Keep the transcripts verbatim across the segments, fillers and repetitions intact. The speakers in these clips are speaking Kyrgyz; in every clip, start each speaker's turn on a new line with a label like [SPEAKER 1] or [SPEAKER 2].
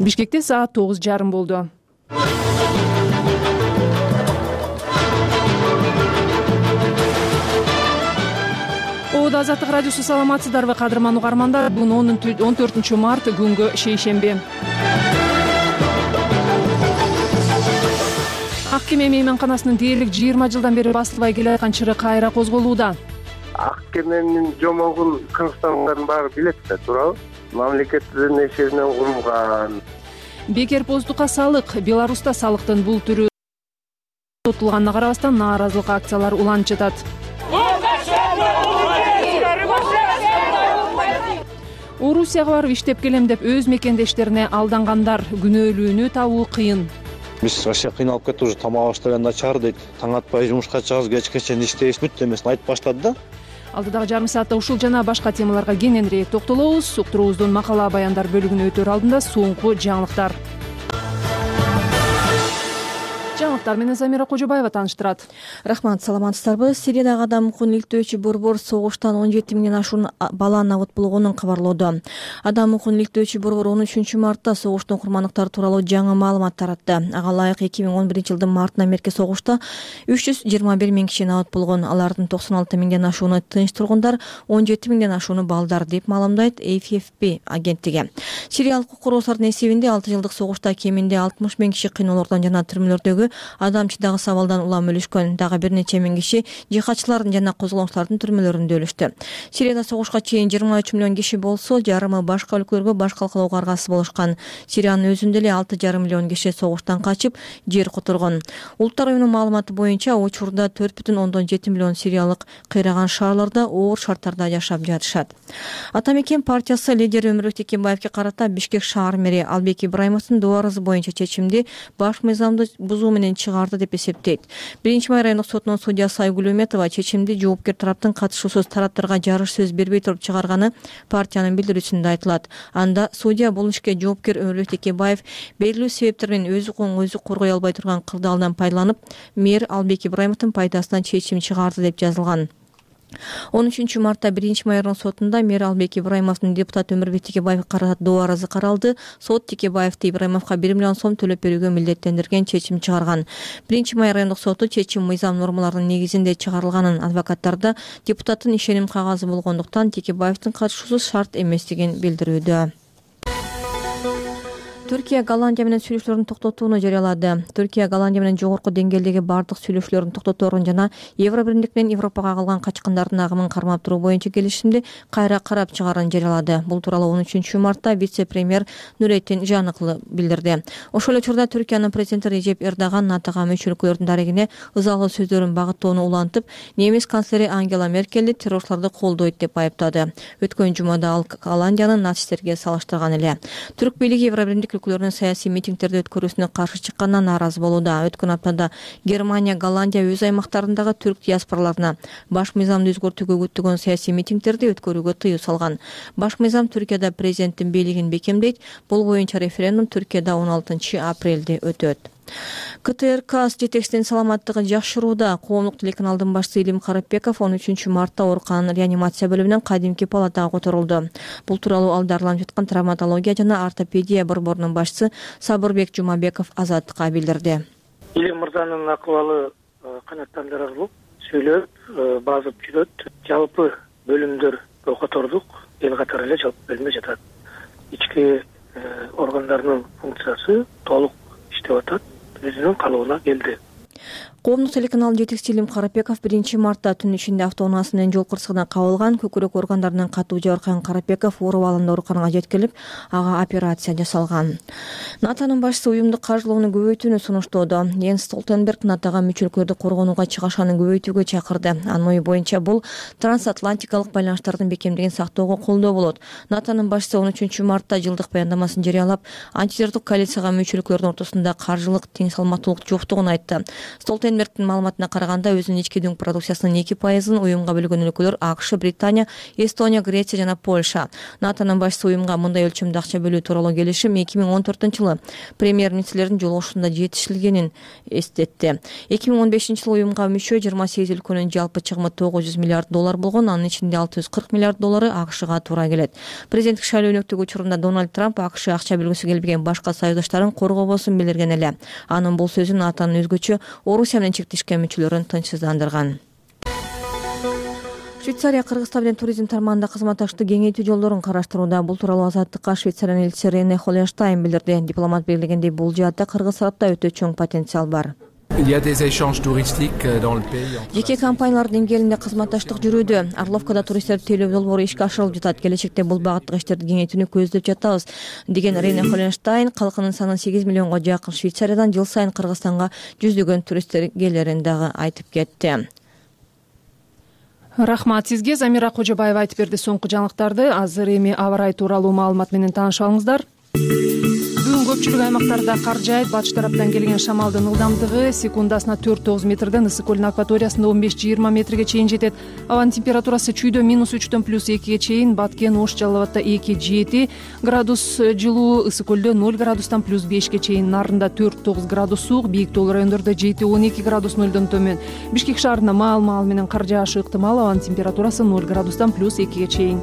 [SPEAKER 1] Бишкекте саат тогуз жарым болду. Оодо Азаттык радиосу, саламатсыздарбы кадырман угармандар? Бүгүн он төртүнчү март күнгө шейшемби. Ак кеме мейманканасынын дээрлик жыйырма жылдан бери басылбай келе аткан чыры кайра козголууда.
[SPEAKER 2] Ак кеменин жомогун кыргызстандын баары билет да, туурабы? Мамлекеттин эсебинен курулган.
[SPEAKER 1] Бекер поздукка салык. Беларуста салыктын бул түрү тотулганына карабастан нааразылык акциялары уланып жатат. Орусияга барып иштеп келем деп өз мекендештерине алдангандар күнөөлүүнү табуу кыйын.
[SPEAKER 3] Биз вообще кыйналып кеттик, уже тамагыбыз деле начар дейт. Таң атпай жумушка чыгабыз, кечке чейин иштейбиз, бүт эмесин айтып баштады да.
[SPEAKER 1] Алдыдагы жарым саатта ушул жана башка темаларга кененирээк токтолобуз. Уктуруубуздун макала баяндар бөлүгүнө өтөр алдында соңку жаңылыктар. Жаңылыктар менен Замира Кожобаева тааныштырат.
[SPEAKER 4] Рахмат, саламатсыздарбы? Сириядагы адам укугун иликтөөчү борбор согуштан он жети миңден ашуун баланын абыт болгонун кабарлоодо. Адам укугун иликтөөчү борбор он үчүнчү мартта согуштун курмандыктары тууралуу жаңы маалымат таратты. Ага ылайык эки миң он биринчи жылдын мартынан берки согушта үч жүз жыйырма бир миң киши абыт болгон. Алардын токсон алты миңден ашууну тынч тургундар, он жети миңден ашууну балдар деп маалымдайт эф эф пи агенттиги. Сириялык укук курулуштардын эсебинде алты жылдык согушта кеминде алтымыш миң киши кыйноолордон жана түрмөлөрдөгү адамчыдагы сабалдан улам өлүшкөн. Дагы бир нече миң киши жихадчылардын жана козголоңчулардын түрмөлөрүндө өлүштү. Сирияда согушка чейин жыйырма үч миллион киши болсо, жарымы башка өлкөлөргө баш калкалоого аргасыз болушкан. Сириянын өзүндө эле алты жарым миллион киши согуштан качып, жер которгон. Улуттар уюмунун маалыматы боюнча, учурда төрт бүтүн ондон жети миллион сириялык кыйраган шаарларда оор шарттарда жашап жатышат. Ата Мекен партиясы лидери Өмүрбек Текебаевге карата Бишкек шаар мэри Албек Ибраимовдун доо арызы боюнча чечимди баш мыйзамды бузуу менен чыгарды деп эсептейт. Биринчи май райондук сотунун судьясы Айгүл Үмөтова чечимди жоопкер тараптын катышуусуз тараптарга жарыш сөз бербей туруп чыгарганы партиянын билдирүүсүндө айтылат. Анда судья бул ишке жоопкер Өмүрбек Текебаев белгилүү себептер менен өз укугун өзү коргой албай турган кырдаалдан пайдаланып, мэр Албек Ибраимовдун пайдасына чечим чыгарды деп жазылган. он үчүнчү мартта биринчи май райондук сотунда мэр Албек Ибраимовдун депутат Өмүрбек Текебаевге карата доо арызы каралды. Сот Текебаевди Ибраимовго бир миллион сом төлөп берүүгө милдеттендирген чечим чыгарган. биринчи май райондук соту чечим мыйзам нормаларынын негизинде чыгарылганын, адвокаттарда депутаттын ишеним кагазы болгондуктан Текебаевдин катышуусу шарт эместигин билдирүүдө. Түркия Голландия менен сүйлөшүүлөрдүн токтотууну жарыялады. Түркия Голландия менен жогорку деңгээлдеги бардык сүйлөшүүлөрдүн токтоторун жана Евро биримдик менен Европага калган качкындардын агымын кармап туруу боюнча келишимди кайра карап чыгаарын жарыялады. Бул тууралуу он үчүнчү мартта вице-премьер Нуретдин Жаныклы билдирди. Ошол эле учурда Түркиянын президенти Режеп Эрдоган натага мүчө өлкөлөрдүн дарегине ызалуу сөздөрүн багыттоону улантып, немис канцлери Ангела Меркелди террорчуларды колдойт деп айыптады. Өткөн жумада ал Голландияны нацисттерге салыштырган эле. Түрк бийлиги Евро биримдик өлкөлөрүнүн саясий митингдерди өткөрүүсүнө каршы чыккандан нааразы болууда. Өткөн аптада Германия, Голландия өз аймактарындагы түрк диаспораларына баш мыйзамды өзгөртүүгө күттөгөн саясий митингдерди өткөрүүгө тыюу салган. Баш мыйзам Түркияда президенттин бийлигин бекемдейт. Бул боюнча референдум Түркияда он алтынчы апрелде өтөт. ка тэ эр ка жетекчисинин саламаттыгы жакшырууда. Коомдук телеканалдын башчысы Илим Карапбеков он үчүнчү мартта оорукананын реанимация бөлүмүнөн кадимки палатага которулду. Бул тууралуу алдарланып жаткан травматология жана ортопедия борборунун башчысы Сабырбек Жумабеков Азаттыкка билдирди.
[SPEAKER 5] Илим мырзанын акыбалы канааттандырылып, сүйлөп, базып жүрөт. Жалпы бөлүмдөргө котордук, эл катары эле жалпы бөлүмө жатат. Ички органдарынын функциясы толук иштеп атат. Өзүнүн калыбына келди.
[SPEAKER 4] Коомдук телеканалдын жетекчиси Илим Карапбеков биринчи мартта түн ичинде автоунаасы менен жол кырсыгынан кабылган. Көкүрөк органдарынан катуу жабыркаган Карапбеков ооруп алында ооруканага жеткирилип, ага операция жасалган. НАТОнун башчысы уюмдук каржылоону көбөйтүүнү сунуштоодо. Йенс Столтенберг НАТОга мүчө өлкөлөрдү коргонууга чыгашаны көбөйтүүгө чакырды. Анын ою боюнча бул трансатлантикалык байланыштардын бекемдигин сактоого колдоо болот. НАТОнун башчысы он үчүнчү мартта жылдык баяндамасын жарыялап, антитеррорлук коалицияга мүчө өлкөлөрдүн ортосунда каржылык тең салмактуулук жоктугун айтты. Столтенберг Блумбергдин маалыматына караганда өзүнүн ички дүң продукциясынын эки пайызын уюмга бөлгөн өлкөлөр АКШ, Британия, Эстония, Греция жана Польша. НАТОнун башчысы уюмга мындай өлчөмдө акча бөлүү тууралуу келишим эки миң он төртүнчү жылы премьер-министрлердин жолугушуусунда жетишилгенин эстетти. эки миң он бешинчи жылы уюмга мүчө жыйырма сегиз өлкөнүн жалпы чыгымы тогуз жүз миллиард доллар болгон, анын ичинде алты жүз кырк миллиард доллары АКШга туура келет. Президенттик шайлоо өнөктүгү учурунда Дональд Трамп АКШ акча бөлгүсү келбеген башка союздаштарын коргобосун билдирген эле. Анын бул сөзү НАТОнун өзгөчө Орусия менен чектешкен мүчөлөрүн тынчсыздандырган. Швейцария Кыргызстан менен туризм тармагында кызматташтыкты кеңейтүү жолдорун караштырууда. Бул тууралуу Азаттыкка Швейцариянын элчиси Рене Холлерштайн билдирди. Дипломат белгилегендей, бул жаатта Кыргыз тарапта өтө чоң потенциал бар. Жеке компаниялардын деңгээлинде кызматташтык жүрүүдө. Орловкада туристтерди тейлөө долбоору ишке ашырылып жатат. Келечекте бул багыттагы иштерди кеңейтүүнү көздөп жатабыз, деген Рене Холлерштайн калкынын санын сегиз миллионго жакын Швейцариядан жыл сайын Кыргызстанга жүздөгөн туристтер келерин дагы айтып кетти.
[SPEAKER 1] Рахмат сизге. Замира Кожобаева айтып берди соңку жаңылыктарды. Азыр эми аба ырайы тууралуу маалымат менен таанышып алыңыздар. Бүгүн көпчүлүк аймактарда кар жаайт. Батыш тараптан келген шамалдын ылдамдыгы секундасына төрт тогуз метрден, ысык көлдүн акваториясында он беш жыйырма метрге чейин жетет. Абанын температурасы чүйдө минус үчтөн плюс экиге чейин, Баткен, Ош, Жалал Абадта эки жети градус жылуу, ысык көлдө ноль градустан плюс бешке чейин, Нарында төрт тогуз градус суук, бийик тоол райондордо жети он эки градус нөлдөн төмөн. Бишкек шаарында маал-маал менен кар жаашы ыктымал, абанын температурасы ноль градустан плюс экиге чейин.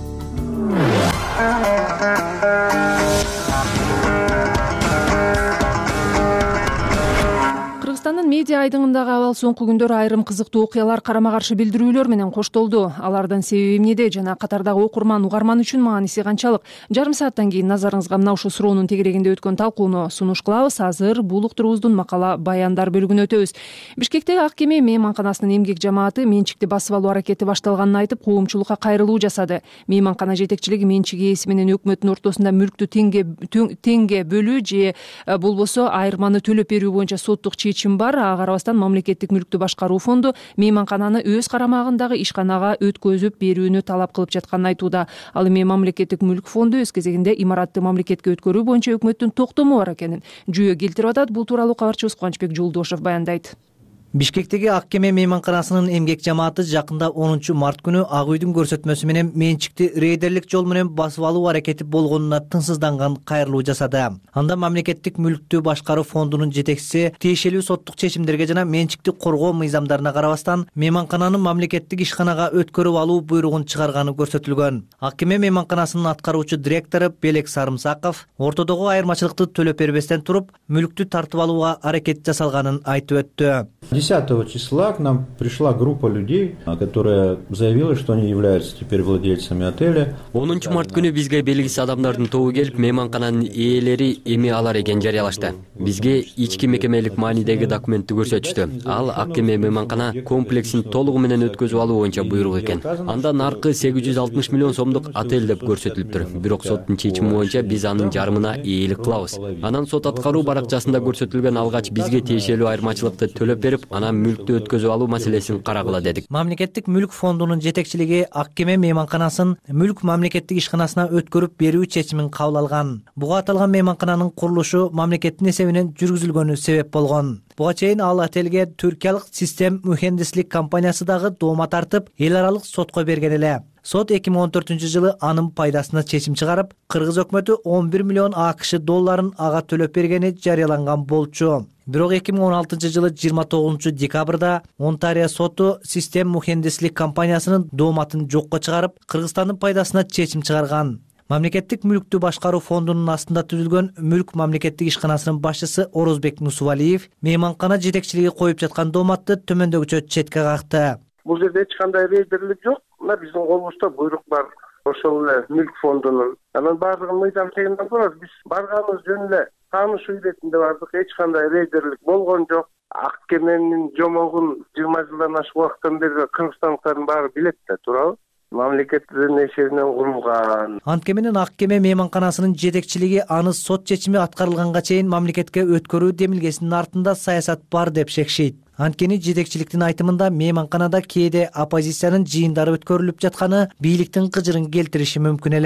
[SPEAKER 1] Кыргызстандын медиа айдыңындагы абал соңку күндөр айрым кызыктуу окуялар карама каршы билдирүүлөр менен коштолду. Алардын себеби эмнеде жана катардагы окурман угарман үчүн мааниси канчалык? Жарым сааттан кийин назарыңызга мына ушул суроонун тегерегинде өткөн талкууну сунуш кылабыз. Азыр бул уктуруубуздун макала баяндар бөлүгүнө өтөбүз. Бишкектеги Ак кеме мейманканасынын эмгек жамааты менчикти басып алуу аракети башталганын айтып, коомчулукка кайрылуу жасады. Мейманкана жетекчилиги менчик ээси менен өкмөттүн ортосунда мүлктү теңге теңге бөлүү же болбосо айырманы төлөп берүү боюнча соттук чечим бар. Ага карабастан мамлекеттик мүлктү башкаруу фонду мейманкананы өз карамагындагы ишканага өткөзүп берүүнү талап кылып жатканын айтууда. Ал эми мамлекеттик мүлк фонду өз кезегинде имаратты мамлекетке өткөрүү боюнча өкмөттүн токтому бар экенин жүйө келтирип атат. Бул тууралуу кабарчыбыз Кубанычбек Жолдошев баяндайт.
[SPEAKER 6] Бишкектеги Ак кеме мейманканасынын эмгек жамааты жакында онунчу март күнү Ак үйдүн көрсөтмөсү менен менчикти рейдерлик жол менен басып алуу аракети болгонуна тынчсызданган кайрылуу жасады. Анда мамлекеттик мүлктү башкаруу фондунун жетекчиси тиешелүү соттук чечимдерге жана менчикти коргоо мыйзамдарына карабастан мейманкананы мамлекеттик ишканага өткөрүп алуу буйругун чыгарганы көрсөтүлгөн. Ак кеме мейманканасынын аткаруучу директору Белек Сарымсаков ортодогу айырмачылыкты төлөп бербестен туруп мүлктү тартып алууга аракет жасалганын айтып өттү.
[SPEAKER 7] десятого числа к нам пришла группа людей, которая заявила, что они являются теперь владельцами отеля.
[SPEAKER 8] онунчу март күнү бизге белгисиз адамдардын тобу келип, мейманкананын ээлери эми алар экенин жарыялашты. Бизге ички мекемелик маанидеги документти көрсөтүштү. Ал Ак кеме мейманкана комплексин толугу менен өткөзүп алуу боюнча буйрук экен. Анда наркы сегиз жүз алтымыш миллион сомдук отель деп көрсөтүлүптүр. Бирок соттун чечими боюнча биз анын жарымына ээлик кылабыз. Анан сот аткаруу баракчасында көрсөтүлгөн алгач бизге тиешелүү айырмачылыкты төлөп берип, анан мүлктү өткөзүп алуу маселесин карагыла дедик.
[SPEAKER 6] Мамлекеттик мүлк фондунун жетекчилиги Ак кеме мейманканасын мүлк мамлекеттик ишканасына өткөрүп берүү чечимин кабыл алган. Буга аталган мейманкананын курулушу мамлекеттин эсебинен жүргүзүлгөнү себеп болгон. Буга чейин ал отелге түркиялык Систем мухендислик компаниясы дагы доoma тартып, эл аралык сотко берген эле. Сот эки миң он төртүнчү жылы анын пайдасына чечим чыгарып, Кыргыз өкмөтү он бир миллион АКШ долларын ага төлөп бергени жарыяланган болчу. Бирок эки миң он алтынчы жылы жыйырма тогузунчу декабрда Онтарио соту Систем мухендислик компаниясынын дооматын жокко чыгарып, Кыргызстандын пайдасына чечим чыгарган. Мамлекеттик мүлктү башкаруу фондунун астында түзүлгөн мүлк мамлекеттик ишканасынын башчысы Орозбек Нусувалиев мейманкана жетекчилиги коюп жаткан дооматты төмөндөгүчө четке какты.
[SPEAKER 2] Бул жерде эч кандай рейдерлик жок. Мына биздин колубузда буйрук бар. Ошол эле мүлк фондунун. Анан баардыгын мыйзам чегинде турат. Биз барганыбыз жөн эле таанышуу иретинде бардык. Эч кандай рейдерлик болгон жок. Ак кеменин жомогун жыйырма жылдан ашык убакыттан бери кыргызстандыктардын баары билет да, туурабы? Мамлекеттин эсебинен курулган.
[SPEAKER 6] Анткени менен Ак кеме мейманканасынын жетекчилиги аны сот чечими аткарылганга чейин мамлекетке өткөрүү демилгесинин артында саясат бар деп шекшейт. Анткени жетекчиликтин айтымында мейманканада кээде оппозициянын жыйындары өткөрүлүп жатканы бийликтин кыжырын келтириши мүмкүн эле.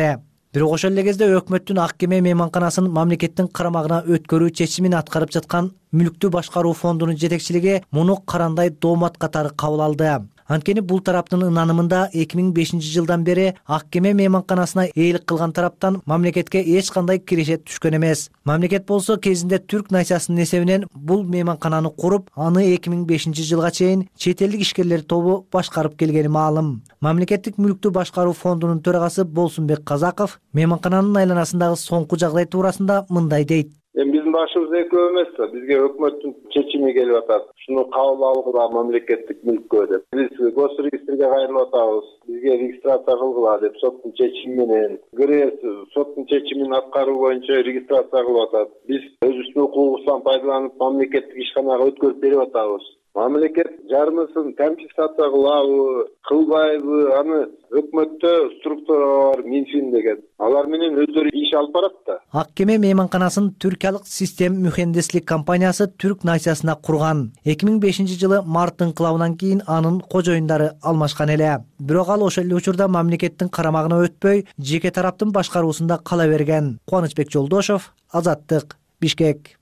[SPEAKER 6] Бирок ошол эле кезде өкмөттүн Ак кеме мейманканасын мамлекеттин карамагына өткөрүү чечимин аткарып жаткан Мүлктү башкаруу фондунун жетекчилиги муну карандай доомат катары кабыл алды. Анткени бул тараптын ынанымында эки миң бешинчи жылдан бери Ак кеме мейманканасына ээлик кылган тараптан мамлекетке эч кандай кирешет түшкөн эмес. Мамлекет болсо кезинде Түрк найсасынын эсебинен бул мейманкананы куруп, аны эки миң бешинчи жылга чейин чет элдик ишкерлер тобу башкарып келгени маалым. Мамлекеттик мүлктү башкаруу фондунун төрагасы Болсунбек Казаков мейманкананын айланасындагы соңку жагдай туурасында мындай дейт.
[SPEAKER 9] Эми биздин башыбыз экөө эмес да, бизге өкмөттүн чечими келип атат. Шуну кабыл алгыла мамлекеттик мүлккө деп. Биз госрегистрге кайрылып атабыз. Бизге регистрация кылгыла деп соттун чечими менен ГРЭС соттун чечимин аткаруу боюнча регистрация кылып атат. Биз өзүбүздүн укугубуздан пайдаланып мамлекеттик ишканага өткөрүп берип атабыз. Мамлекет жарымысын компенсация кылабы, кылбайбы, аны өкмөттө структуралар бар, Минфин деген. Алар менен өздөрү иш алып барат да.
[SPEAKER 6] Ак кеме мейманканасын түркиялык Систем mühendislik компаниясы Түрк найсасына курган. эки миң бешинчи жылы март инкылабынан кийин анын кожоюндары алмашкан эле. Бирок ал ошол эле учурда мамлекеттин карамагына өтпөй, жеке тараптын башкаруусунда кала берген. Кубанычбек Жолдошов, Азаттык, Бишкек.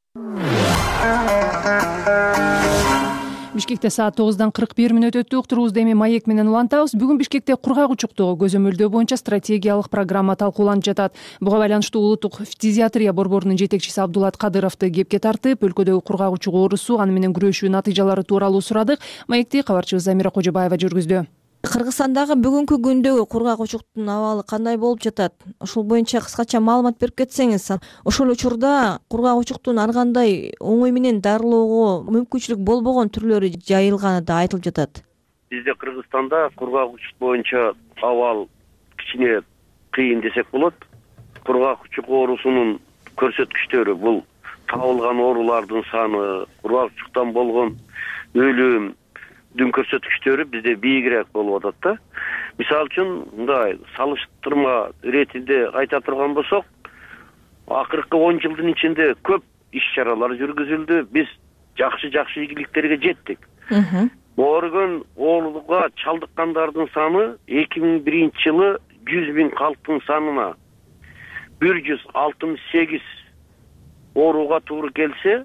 [SPEAKER 1] Бишкекте саат тогуздан кырк бир мүнөт өттү. Уктуруубузду эми маек менен улантабыз. Бүгүн Бишкекте кургак учуктоо көзөмөлдөө боюнча стратегиялык программа талкууланып жатат. Буга байланыштуу улуттук фтизиатрия борборунун жетекчиси Абдулат Кадыровду кепке тартып, өлкөдөгү кургак учук оорусу, аны менен күрөшүү натыйжалары тууралуу сурадык. Маекти кабарчыбыз Замира Кожобаева жүргүздү.
[SPEAKER 4] Кыргызстандагы бүгүнкү күндөгү кургак учуктун абалы кандай болуп жатат? Ошол боюнча кыскача маалымат берип кетсеңиз. Ошол учурда кургак учуктун ар кандай оңой менен дарылоого мүмкүнчүлүк болбогон түрлөрү жайылганы да айтылып жатат.
[SPEAKER 10] Бизде Кыргызстанда кургак учук боюнча абал кичине кыйын десек болот. Кургак учук оорусунун көрсөткүчтөрү бул табылган оорулардын саны, кургак учуктан болгон өлүм дүн көрсөткүчтөрү бизде бийигирээк болуп атат да. Мисалы үчүн мындай салыштырма иретинде айта турган болсок, акыркы он жылдын ичинде көп иш-чаралар жүргүзүлдү. Биз жакшы-жакшы ийгиликтерге жеттик. Ооргон оорууга чалдыккандардын саны эки миң биринчи жылы жүз миң калктын санына бир жүз алтымыш сегиз ооруга туура келсе,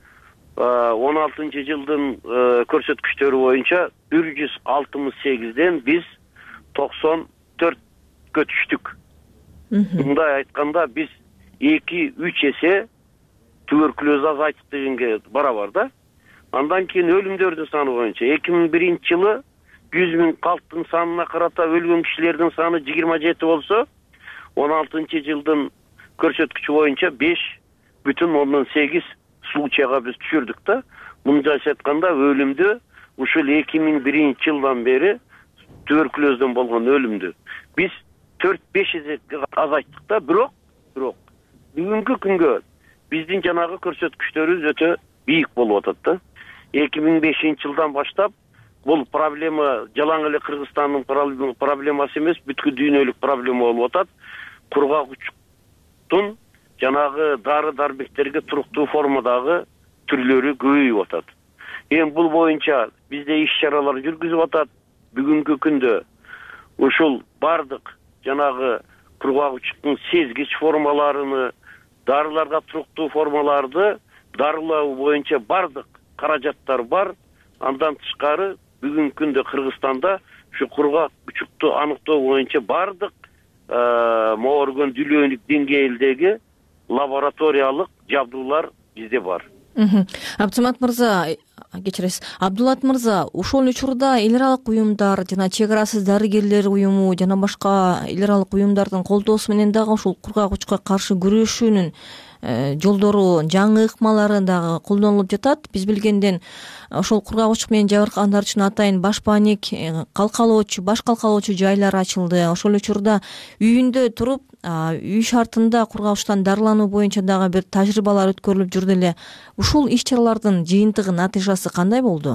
[SPEAKER 10] он алтынчы жылдын көрсөткүчтөрү боюнча бир жүз алтымыш сегизден биз токсон төрткө түштүк. Мындай айтканда биз эки үч эсе туберкулез азайттык дегенге барабар да. Андан кийин өлүмдөрдүн саны боюнча эки миң биринчи жылы жүз миң калктын санына карата өлгөн кишилердин саны жыйырма жети болсо, он алтынчы жылдын көрсөткүчү боюнча беш бүтүн ондон сегиз случайга биз түшүрдүк да. Мындайча айтканда өлүмдү ушул эки миң биринчи жылдан бери туберкулезден болгон өлүмдү биз төрт беш эсеге азайттык да. Бирок, бирок бүгүнкү күнгө биздин жанагы көрсөткүчтөрүбүз өтө бийик болуп атат да. эки миң бешинчи жылдан баштап бул проблема жалаң эле Кыргызстандын проблемасы эмес, бүткүл дүйнөлүк проблема болуп атат. Кургак учуктун жанагы дары-дармектерге туруктуу формадагы түрлөрү көбөйүп атат. Эми бул боюнча бизде иш-чаралар жүргүзүп атат. Бүгүнкү күндө ушул бардык жанагы кургак учуктун сезгич формаларыны, дарыларга туруктуу формаларды дарылоо боюнча бардык каражаттар бар. Андан тышкары бүгүнкү күндө Кыргызстанда ушу кургак учукту аныктоо боюнча бардык мооргон дилөөнүк деңгээлдеги лабораториялык жабдуулар бизде бар.
[SPEAKER 4] Абдусамат мырза, кечиресиз. Абдулат мырза, ошол учурда эл аралык уюмдар жана чек арасыз дарыгерлер уюму жана башка эл аралык уюмдардын колдоосу менен дагы ушул кургак учукка каршы күрөшүүнүн жолдору, жаңы ыкмалары дагы колдонулуп жатат. Биз билгенден ошол кургак учук менен жабыркагандар үчүн атайын баш паник, калкалоочу, баш калкалоочу жайлар ачылды. Ошол учурда үйүндө туруп, үй шартында кургак учуктан дарылануу боюнча дагы бир тажрыйбалар өткөрүлүп жүрдү эле. Ушул иш-чаралардын жыйынтыгы, натыйжасы кандай болду?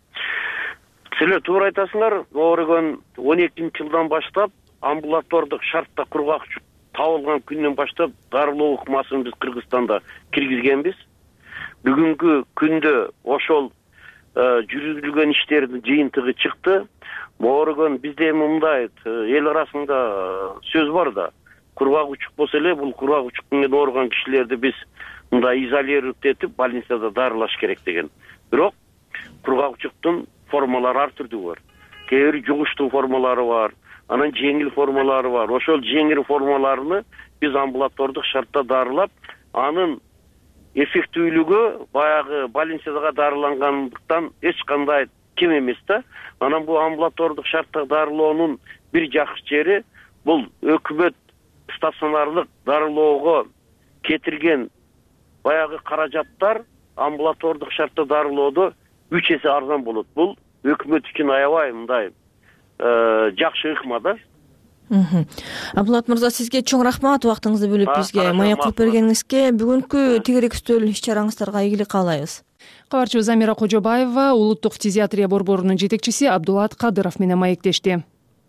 [SPEAKER 10] Силер туура айтасыңар. Ооргон он экинчи жылдан баштап амбулатордук шартта кургак учук табылган күндөн баштап дарылоо ыкмасын биз Кыргызстанда киргизгенбиз. Бүгүнкү күндө ошол жүргүзүлгөн иштердин жыйынтыгы чыкты. Мооргон бизде мындай эл арасында сөз бар да. кургак учук болсо эле бул кургак учук менен ооруган кишилерди биз мындай изолировать этип больницада дарылаш керек деген. Бирок кургак учуктун формалары ар түрдүү бар. Кээ бир жугуштуу формалары бар, анан жеңил формалары бар. Ошол жеңил формаларны биз амбулатордук шартта дарылап, анын эффектүүлүгү баягы больницадага дарылангандыктан эч кандай кем эмес да. Анан бул амбулатордук шартта дарылоонун бир жакшы жери бул өкмөт стационарлык дарылоого кетирген баягы каражаттар амбулатордук шартта дарылоодо үч эсе арзан болот. Бул өкмөт үчүн аябай мындай жакшы ыкма да.
[SPEAKER 4] Абдулат мырза, сизге чоң рахмат, убактыңызды бөлүп бизге маек кылып бергениңизге. Бүгүнкү тегерек үстөл иш-чараңыздарга ийгилик каалайбыз.
[SPEAKER 1] Кабарчыбыз Замира Кожобаева улуттук фтизиатрия борборунун жетекчиси Абдулат Кадыров менен маектешти.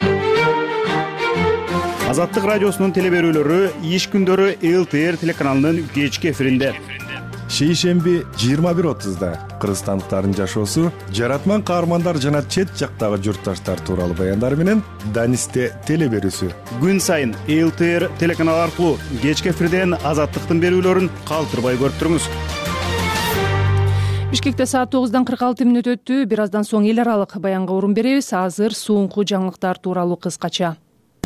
[SPEAKER 11] Азаттык радиосунун телеберүүлөрү иш күндөрү эл тэ эр телеканалынын кечки эфиринде.
[SPEAKER 12] Шейшемби жыйырма бир отузда кыргызстандыктардын жашоосу, жаратман каармандар жана чет жактагы журтташтар тууралуу баяндар менен Данисте телеберүүсү.
[SPEAKER 11] Күн сайын эл тэ эр телеканалы аркылуу кечки эфирден Азаттыктын берүүлөрүн калтырбай көрүп туруңуз.
[SPEAKER 1] Бишкекте саат тогуздан кырк алты мүнөт өттү. Бир аздан соң эл аралык баянга орун беребиз. Азыр соңку жаңылыктар тууралуу кыскача.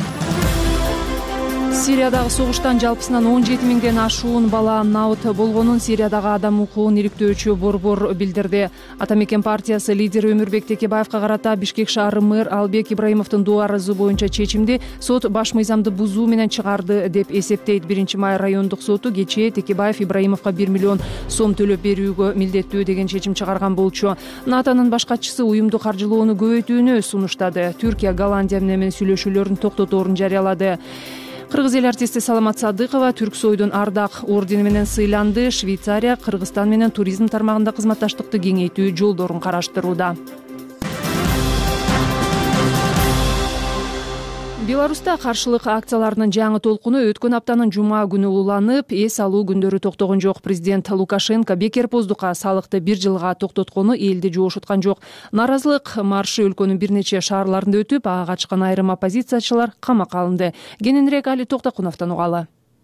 [SPEAKER 1] Сириядагы согуштан жалпысынан он жети миңден ашуун бала наут болгонун Сириядагы адам укугун иликтөөчү борбор билдирди. Ата мекен партиясы лидери Өмүрбек Текебаевка карата Бишкек шаары мэр Албек Ибраимовдун доо арызы боюнча чечимди сот баш мыйзамды бузуу менен чыгарды деп эсептейт. Биринчи май райондук соту кечээ Текебаев Ибраимовго бир миллион сом төлөп берүүгө милдеттүү деген чечим чыгарган болчу. НАТОнун баш катчысы уюмду каржылоону көбөйтүүнү сунуштады. Түркия Голландия менен сүйлөшүүлөрүн токтоторун жарыялады. Кыргыз эл артисти Саламат Садыкова Түрксойдун ардак ордени менен сыйланды. Швейцария Кыргызстан менен туризм тармагында кызматташтыкты кеңейтүү жолдорун караштырууда. Беларуста каршылык акцияларынын жаңы толкуну өткөн аптанын жума күнү уланып, эс алуу күндөрү токтогон жок. Президент Лукашенко бекерпоздукка салыкты бир жылга токтоткону элди жоошуткан жок. Нааразылык маршы өлкөнүн бир нече шаарларында өтүп, ага качкан айрым оппозициячылар камакка алынды. Кененирээк Али Токтокуновдон угалы.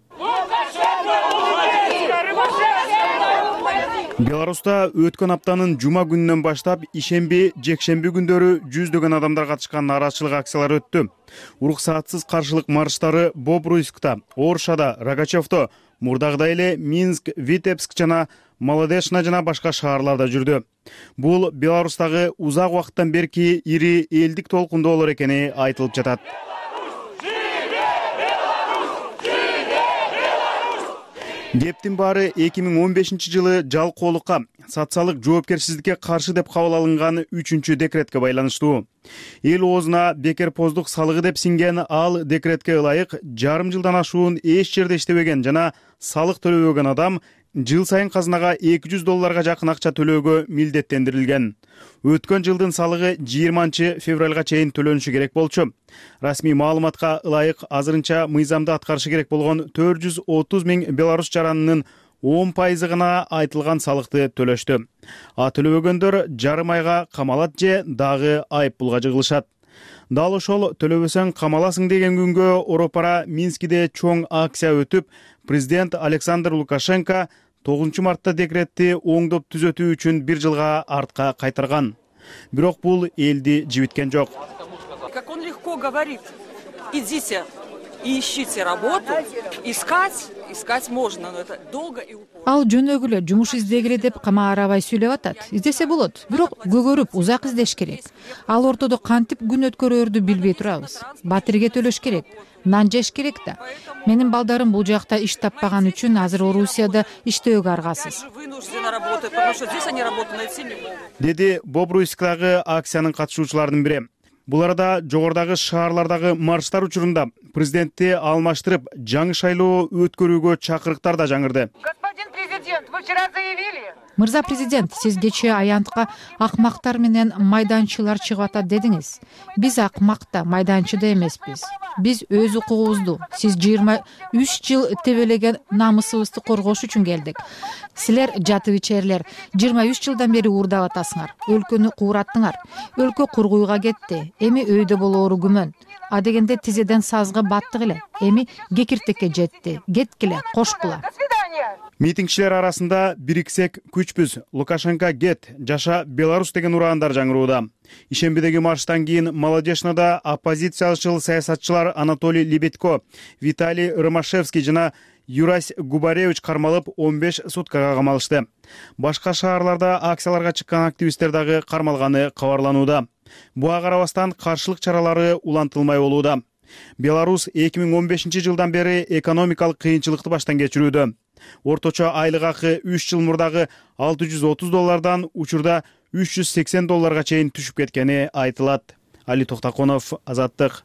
[SPEAKER 11] Беларуста өткөн аптанын жума күнүнөн баштап ишемби, жекшемби күндөрү жүздөгөн адамдар катышкан нааразычылык акциялары өттү. Уруксаатсыз каршылык марштары Бобруйскта, Оршада, Рогачевто, мурдагыдай эле Минск, Витебск жана Молодечна жана башка шаарларда жүрдү. Бул Беларустагы узак убакыттан берки ири элдик толкундоолор экени айтылып жатат. Кептин баары эки миң он бешинчи жылы жалкоолукка, социалдык жоопкерчиликке каршы деп кабыл алынган үчүнчү декретке байланыштуу. Эл оозуна бекерпоздук салыгы деп сиңген ал декретке ылайык жарым жылдан ашуун эч жерде иштебеген жана салык төлөбөгөн адам жыл сайын казынага эки жүз долларга жакын акча төлөөгө милдеттендирилген. Өткөн жылдын салыгы жыйырманчы февралга чейин төлөнүшү керек болчу. Расмий маалыматка ылайык азырынча мыйзамды аткарышы керек болгон төрт жүз отуз миң белорус жаранынын он пайызы гана айтылган салыкты төлөштү. А төлөбөгөндөр жарым айга камалат же дагы айып пулга жыгылышат. Дал ошол төлөбөсөң камаласың деген күнгө оропара Минскиде чоң акция өтүп, президент Александр Лукашенко тогузунчу мартта декретти оңдоп түзөтүү үчүн бир жылга артка кайтарган. Бирок бул элди жибиткен жок.
[SPEAKER 13] Как он легко говорит: идите и ищите работу, искать, искать можно, но это долго и упорно.
[SPEAKER 14] Ал жөнөгүлө жумуш издегиле деп кама арабай сүйлөп атат. Издесе болот, бирок көгөрүп узак издеш керек. Ал ортодо кантип күн өткөрөрдү билбей турабыз. Батирге төлөш керек, нан жеш керек да. Менин балдарым бул жакта иш таппаган үчүн азыр Орусияда иштөөгө аргасыз.
[SPEAKER 11] Деди Бобруйскдагы акциянын катышуучуларынын бири. Бул арада жогорудагы шаарлардагы марштар учурунда президентти алмаштырып жаңы шайлоо өткөрүүгө чакырыктар да жаңырды.
[SPEAKER 13] Господин президент, вы вчера заявили.
[SPEAKER 14] Мырза президент, сиз кечээ аянтка акмактар менен майданчылар чыгып атат дедиңиз. Биз акмак да, майданчы да эмеспиз. Биз өз укугубузду, сиз жыйырма үч жыл тебелеген намысыбызды коргош үчүн келдик. Силер жатып ичерлер, жыйырма үч жылдан бери уурдап атасыңар. Өлкөнү куураттыңар. Өлкө кургуйга кетти. Эми өйдө болоору күмөн. адегенде тизеден сазга баттык эле. Эми кекиртекке жетти. Кеткиле, кошкула.
[SPEAKER 11] Митингчилер арасында бириксек күчпүз, Лукашенко кет, жаша Беларусь деген ураандар жаңырууда. Ишембидеги марштан кийин Молодежнада оппозициячыл саясатчылар Анатолий Лебедько, Виталий Ромашевский жана Юрась Губаревич кармалып он беш суткага камалышты. Башка шаарларда акцияларга чыккан активисттер дагы кармалганы кабарланууда. Буга карабастан каршылык чаралары улантылмай болууда. Беларусь эки миң он бешинчи жылдан бери экономикалык кыйынчылыкты баштан кечирүүдө. Орточо айлык акы үч жыл мурдагы алты жүз отуз доллардан учурда үч жүз сексен долларга чейин түшүп кеткени айтылат. Али Токтаконов, Азаттык.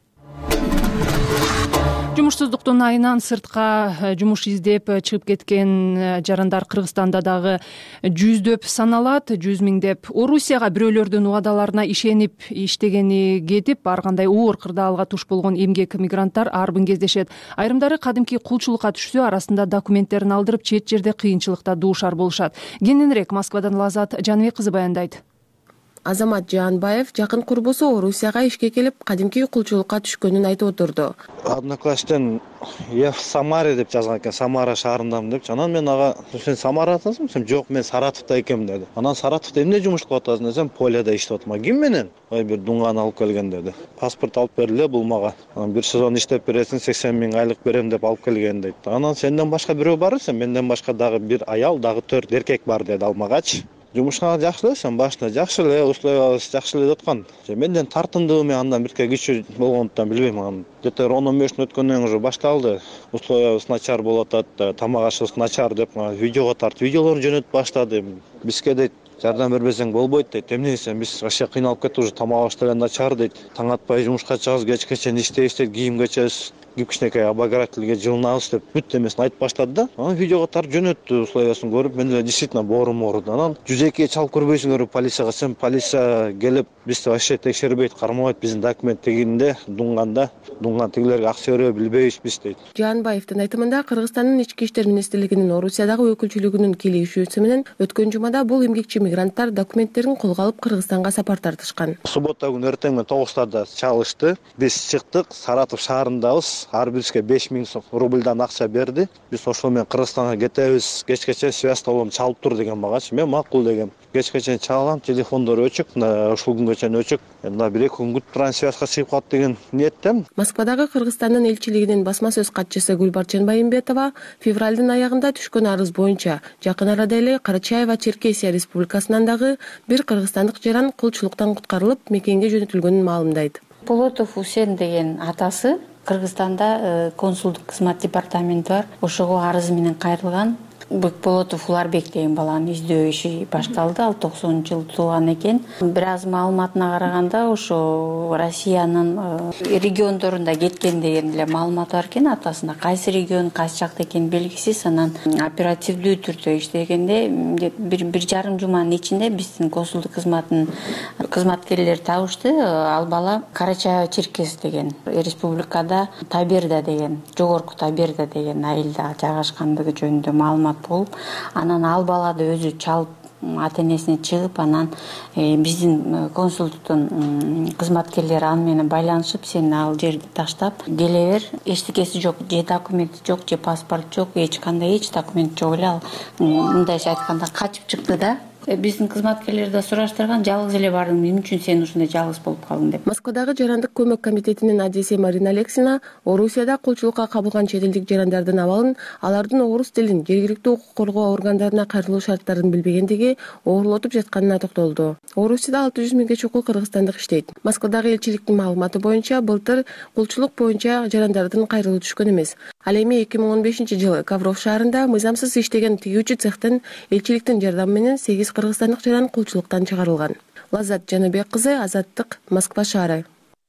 [SPEAKER 1] Жумушсуздуктун айынан сыртка жумуш издеп чыгып кеткен жарандар Кыргызстанда дагы жүздөп саналат. Жүз миңдеп Орусияга бирөөлөрдүн убадаларына ишенип иштегени кетип, ар кандай оор кырдаалга туш болгон эмгек мигранттар арбын кездешет. Айрымдары кадимки кулчулукка түшсө, арасында документтерин алдырып, чет жерде кыйынчылыкта дуушар болушат. Кененирээк Москвадан Лазат Жаныбек кызы баяндайт.
[SPEAKER 15] Азамат Жанбаев жакын курбусу Орусияга ишке келип, кадимки кулчулукка түшкөнүн айтып отурду.
[SPEAKER 3] Однокласстен я в Самаре деп жазган экен, Самара шаарындамын деп. Анан мен ага, сен Самарадасың? Сен жок, мен Саратовда экенмин деди. Анан Саратовда эмне жумуш кылып атасың десем, полияда иштеп атам. Ким менен? Ой, бир дунганы алып келген деди. Паспорт алып бериле бул мага. Анан бир сезон иштеп бересиң, сексен миң айлык берем деп алып келген дейт. Анан сенден башка бирөө бар десем, менден башка дагы бир аял, дагы төрт эркек бар деди алмагач. Жумушка жакшы эле, сен башында жакшы эле, условиябыз жакшы эле деп аткан. Менден тартындыбы, мен андан бирке күчү болгондуктан билбейм, анан где-то он беш мүнөт өткөндөн уже башталды. Условиябыз начар болуп атат, тамак ашыбыз начар деп видеого тартып, видеолорду жөнөтүп баштады. Бизге дейт, жардам бербесең болбойт дейт. Эмне десем, биз вообще кыйналып кеттик, уже тамак ашыбыз деле начар дейт. Таң атпай жумушка чыгабыз, кечке чейин иштейбиз дейт, кийимгечебиз кичинекей обогревательге жылынабыз деп бүт эмесин айтып баштады да. Анан видеого тартып жөнөттү, условиясын көрүп, мен эле действительно боорум ооруду. Анан жүз экиге чалып көрбөйсүңөр полицияга, сен полиция келип бизди вообще текшербейт, кармабайт, биздин документ тегинде, дунганда, дунган тигилерге акча бербей билбейбиз биз дейт.
[SPEAKER 15] Жанбаевдин айтымында Кыргызстандын ички иштер министрлигинин Орусиядагы өкүлчүлүгүнүн келишүүсү менен өткөн жумада бул эмгекчи мигранттар документтерин колго алып Кыргызстанга сапар тартышкан.
[SPEAKER 3] Суббота күнү эртең тогузтарда чалышты. Биз чыктык, Саратов шаарындабыз. Ар бирибизге беш миң рубльдан акча берди. Биз ошол менен Кыргызстанга кетебиз. Кечкече связь талоом чалып тур деген багачы. Мен макул дегем. Кечкече чалгам, телефондор өчүк, ушул күнгө чейин өчүк. Мында бир эки күн күтүп турган связьга чыгып калат деген ниеттем.
[SPEAKER 15] Москвадагы Кыргызстандын элчилигинин басма сөз катчысы Гүлбарчын Байымбетова февралдын аягында түшкөн арыз боюнча жакын арада эле Карачаево-Черкесия республикасынан дагы бир кыргызстандык жаран кулчулуктан куткарылып мекенге жөнөтүлгөнүн маалымдайт.
[SPEAKER 16] Болотов Усен деген атасы Кыргызстанда консулдук кызмат департаменти бар. Ошого арыз менен кайрылган. Бекболотов Уларбек деген баланы издөө иши башталды. Ал токсонунчу жылы туулган экен. Бир аз маалыматына караганда ошо Россиянын региондорунда кеткен деген эле маалымат бар экен. Атасында кайсы регион, кайсы жакта экени белгисиз. Анан оперативдүү түрдө иштегенде бир бир жарым жуманын ичинде биздин консулдук кызматтын кызматкерлери табышты. Ал бала Карачаево-Черкес деген республикада Таберда деген, жогорку Таберда деген айылда жайгашкандыгы жөнүндө маалымат болуп, анан ал балады өзү чалып ата энесине чыгып, анан э, биздин консулдуктун кызматкерлери аны менен байланышып, сен ал жерди таштап келе бер, эчтекеси жок, же документи жок, же паспорт жок, эч кандай эч документ жок эле, ал мындайча айтканда качып чыкты да. Биздин кызматкерлер да сураштырган, жалгыз эле бардың, эмне үчүн сен ушундай жалгыз болуп калдың деп.
[SPEAKER 15] Москвадагы жарандык көмөк комитетинин адиси Марина Алексина Орусияда кулчулукка кабылган чет элдик жарандардын абалын, алардын орус тилин, жергиликтүү укук коргоо органдарына кайрылуу шарттарын билбегендиги оорлотуп жатканына токтолду. Орусияда алты жүз миңге чукул кыргызстандык иштейт. Москвадагы элчиликтин маалыматы боюнча былтыр кулчулук боюнча жарандардын кайрылуу түшкөн эмес. Ал эми эки миң он бешинчи жылы Ковров шаарында мыйзамсыз иштеген тигүүчү цехтен элчиликтин жардамы менен сегиз кыргызстандык жаран кулчулуктан чыгарылган. Лазат Жаныбек кызы, Азаттык, Москва шаары.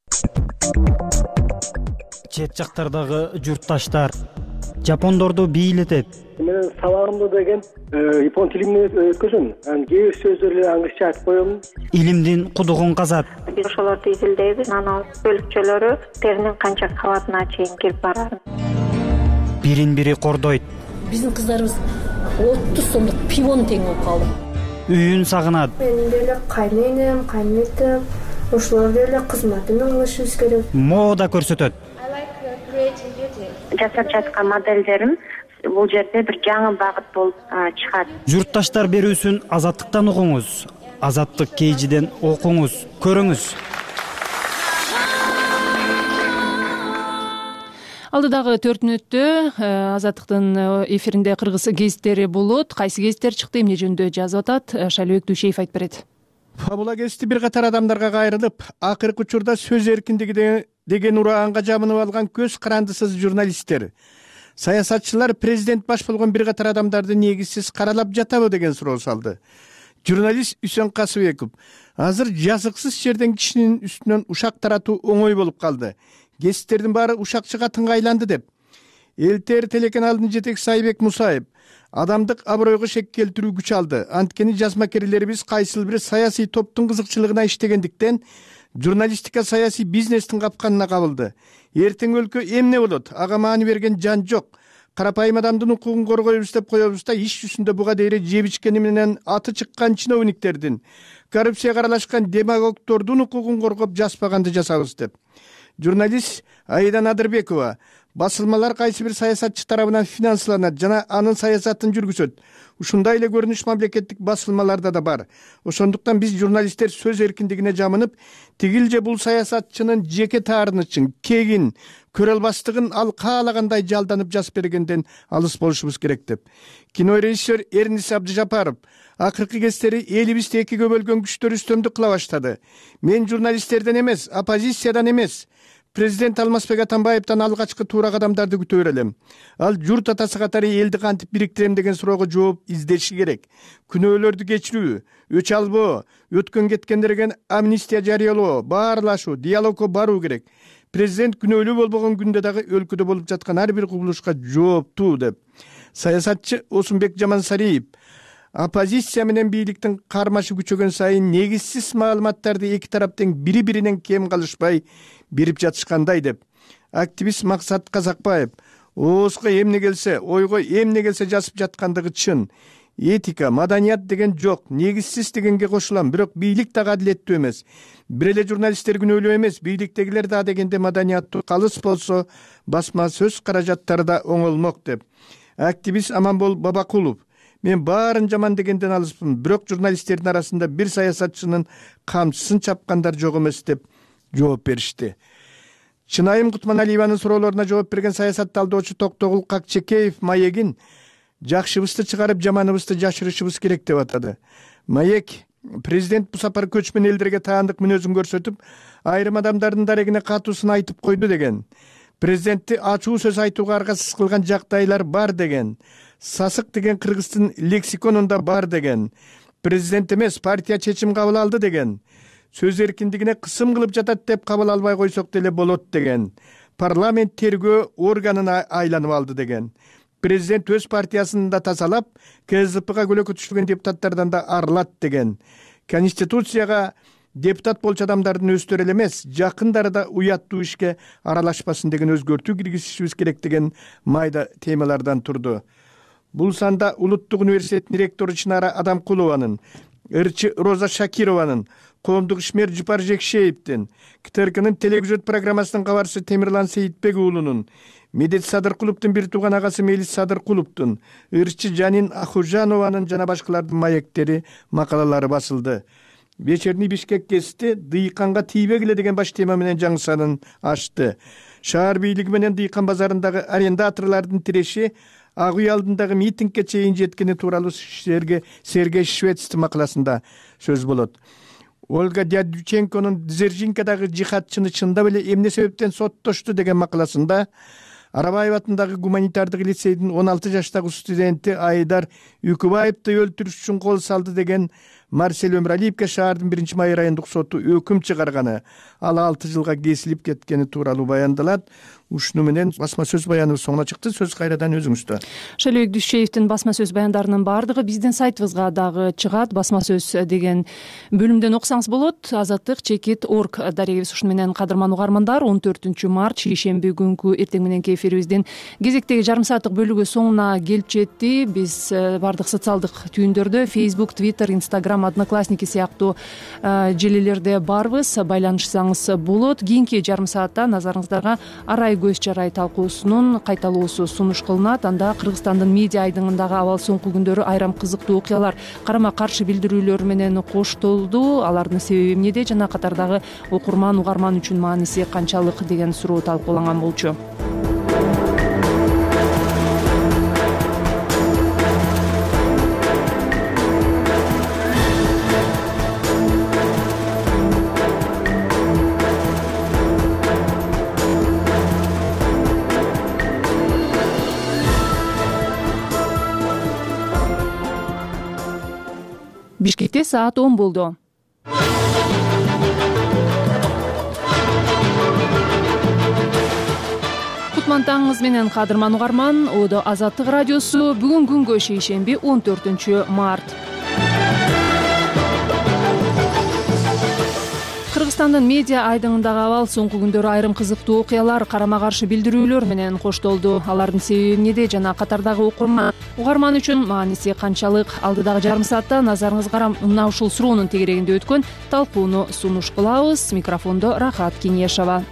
[SPEAKER 17] Чет жактардагы журтташтар жапондорду бийлетет.
[SPEAKER 18] Мен сабагымды деген япон тилинен өткөзөм. Анан кээ бир сөздөрдү англисче айтып коем.
[SPEAKER 17] Илимдин кудугун казат.
[SPEAKER 19] Биз ошолорду изилдейбиз. Анан бөлүкчөлөрү теринин канча кабатына чейин кирип барат.
[SPEAKER 17] Бирин бири кордойт.
[SPEAKER 20] Биздин кыздарыбыз отуз сомдук пивон тең болуп калды.
[SPEAKER 17] Үйүн сагынат.
[SPEAKER 21] Менин деле кайненем, кайнетем, ошолордой эле кызматын кылышыбыз керек.
[SPEAKER 17] Мода көрсөтөт.
[SPEAKER 19] Жасап жаткан моделдерим бул жерде бир жаңы багыт болуп чыгат.
[SPEAKER 17] Журтташтар берүүсүн Азаттыктан угуңуз. Азаттык кейжиден окуңуз, көрүңүз.
[SPEAKER 1] Алдыдагы төрт мүнөттө Азаттыктын эфиринде кыргыз гезиттери болот. Кайсы гезиттер чыкты, эмне жөнүндө жазып атат, Шалыбек Дүйшеев айтып берет.
[SPEAKER 22] Фабула гезити бир катар адамдарга кайрылып, акыркы учурда сөз эркиндиги деген ураганга жабынып алган көз карандысыз журналисттер, саясатчылар президент баш болгон бир катар адамдарды негизсиз каралап жатабы деген суроо салды. Журналист Үсөн Касыбеков: азыр жазыксыз жерден кишинин үстүнөн ушак таратуу оңой болуп калды. Гезиттердин баары ушакчыга тыңгайланды деп. Элтер телеканалынын жетекчиси Айбек Мусаев: адамдык абройго шек келтирүү күч алды. Анткени жазмакерлерибиз кайсыл бир саясий топтун кызыкчылыгына иштегендиктен журналистика саясий бизнестин капканына кабылды. Эртең өлкө эмне болот? Ага маани берген жан жок. Карапайым адамдын укугун коргойбуз деп коебуз да, иш жүзүндө буга дейре жеп ичкени менен аты чыккан чиновниктердин, коррупцияга аралашкан демагогдордун укугун коргоп жазбаганды жасабыз деп. Журналист Айдан Адырбекова: басылмалар кайсы бир саясатчы тарабынан финансланат жана анын саясатын жүргүзөт. Ушундай эле көрүнүш мамлекеттик басылмаларда да бар. Ошондуктан биз журналисттер сөз эркиндигине жамынып, тигил же бул саясатчынын жеке таарынычын, кегин, көрө албастыгын ал каалагандай жалданып жазып бергенден алыс болушубуз керек деп. Кино режиссер Эрнис Абдыжапаров: акыркы кездери элибизди экиге бөлгөн күчтөр үстөмдүк кыла баштады. Мен журналисттерден эмес, оппозициядан эмес, президент Алмазбек Атамбаевтан алгачкы туура кадамдарды күтө берелим. Ал журт атасы катары элди кантип бириктирем деген суроого жооп издеши керек. Күнөөлөрдү кечирүү, өч албоо, өткөн кеткендерге амнистия жарыялоо, баарлашуу, диалогко баруу керек. Президент күнөөлүү болбогон күндө дагы өлкөдө болуп жаткан ар бир кубулушка жооптуу деп. Саясатчы Осунбек Жамансариев: оппозиция менен бийликтин кармашы күчөгөн сайын негизсиз маалыматтарды эки тараптын бири-биринен кем калышпай берип жатышкандай деп. Активист Максат Казакбаев: оозго эмне келсе, ойго эмне келсе жазып жаткандыгы чын. Этика, маданият деген жок, негизсиз дегенге кошулам, бирок бийлик дагы адилеттүү эмес. Бир эле журналисттер күнөөлүү эмес, бийликтегилер да дегенде маданияттуу калыс болсо, басма сөз каражаттары да оңолмок деп. Активист Аманбол Бабакулов: мен баарын жаман дегенден алыспын, бирок журналисттердин арасында бир саясатчынын камчысын чапкандар жок эмес деп жооп беришти. Чынайым Кутманалиеванын суроолоруна жооп берген саясат талдоочу Токтогул Какчекеев маегин жакшыбызды чыгарып, жаманыбызды жашырышыбыз керек деп атады. Маек: президент бу сапар көчмөн элдерге таандык мүнөзүн көрсөтүп, айрым адамдардын дарегине катуусын айтып койду деген. Президентти ачуу сөз айтууга аргасыз кылган жагдайлар бар деген. Сасык деген кыргыздын лексиконунда бар деген. Президент эмес, партия чечим кабыл алды деген. Сөз эркиндигине кысым кылып жатат деп кабыл албай койсок деле болот деген. Парламент тергөө органына айланып алды деген. Президент өз партиясын да тазалап, КСДПга көлөкө түшүргөн депутаттардан да арылат деген. Конституцияга депутат болчу адамдардын өздөрү эле эмес, жакындары да уяттуу ишке аралашпасын деген өзгөртүү киргизишибиз керек деген майда темалардан турду. Бул санда Улуттук университеттин ректору Чынара Адамкулованын, ырчы Роза Шакированын, коомдук ишмер Жупар Жекшеевдин, КТРКнын телевизион программасынын кабарчысы Темирлан Сейитбек уулунун, Медет Садыркуловдун бир тууган агасы Мелис Садыркуловдун, ырчы Жанин Ахужанованын жана башкалардын маектери, макалалары басылды. Вечерний Бишкек гезити дыйканга тийбегиле деген баш тема менен жаңы санын ачты. Шаар бийлиги менен дыйкан базарындагы арендаторлордун тиреши Ак үй алдындагы митингге чейин жеткени тууралуу Сергей Швецтин макаласында сөз болот. Ольга Дядюченконун Дзержинкадагы жихадчыны чындап эле эмне себептен соттошту деген макаласында Арабаев атындагы гуманитардык лицейдин он алты жаштагы студенти Айдар Үкүбаевди өлтүрүш үчүн кол салды деген Марсель Өмралиевке шаардын биринчи май райондук соту өкүм чыгарганы, ал алты жылга кесилип кеткени тууралуу баяндалат. Ушуну менен басма сөз баяныбыз соңуна чыкты. Сөз кайрадан өзүңүздө.
[SPEAKER 1] Шалыбек Дүйшеевдин басма сөз баяндарынын баардыгы биздин сайтыбызга дагы чыгат. Басма сөз деген бөлүмдөн окусаңыз болот. Азаттык чекит орг дарегибиз. Ушуну менен кадырман угармандар, он төртүнчү март шейшемби күнкү эртең мененки эфирибиздин кезектеги жарым сааттык бөлүгү соңуна келип жетти. Биз баардык социалдык түйүндөрдө Facebook, Twitter, Instagram Telegram, Одноклассники сыяктуу желелерде барбыз, байланышсаңыз болот. Кийинки жарым саатта назарыңыздарга арай көз жарай талкуусунун кайталоосу сунуш кылынат. Анда Кыргызстандын медиа айдыңындагы абал соңку күндөрү айрым кызыктуу окуялар карама каршы билдирүүлөр менен коштолду. Алардын себеби эмнеде жана катардагы окурман угарман үчүн мааниси канчалык деген суроо талкууланган болчу. Бишкекте саат он болду. Кутман таңыңыз менен кадырман угарман. Одо Азаттык радиосу. Бүгүн күнгө шейшемби он төртүнчү март. Кыргызстандын медиа айдыңындагы абал соңку күндөрү айрым кызыктуу окуялар карама каршы билдирүүлөр менен коштолду. Алардын себеби эмнеде жана катардагы окурман угарман үчүн мааниси канчалык? Алдыдагы жарым саатта назарыңызга мына ушул суроонун тегерегинде өткөн талкууну сунуш кылабыз. Микрофондо Рахат Кеңешова.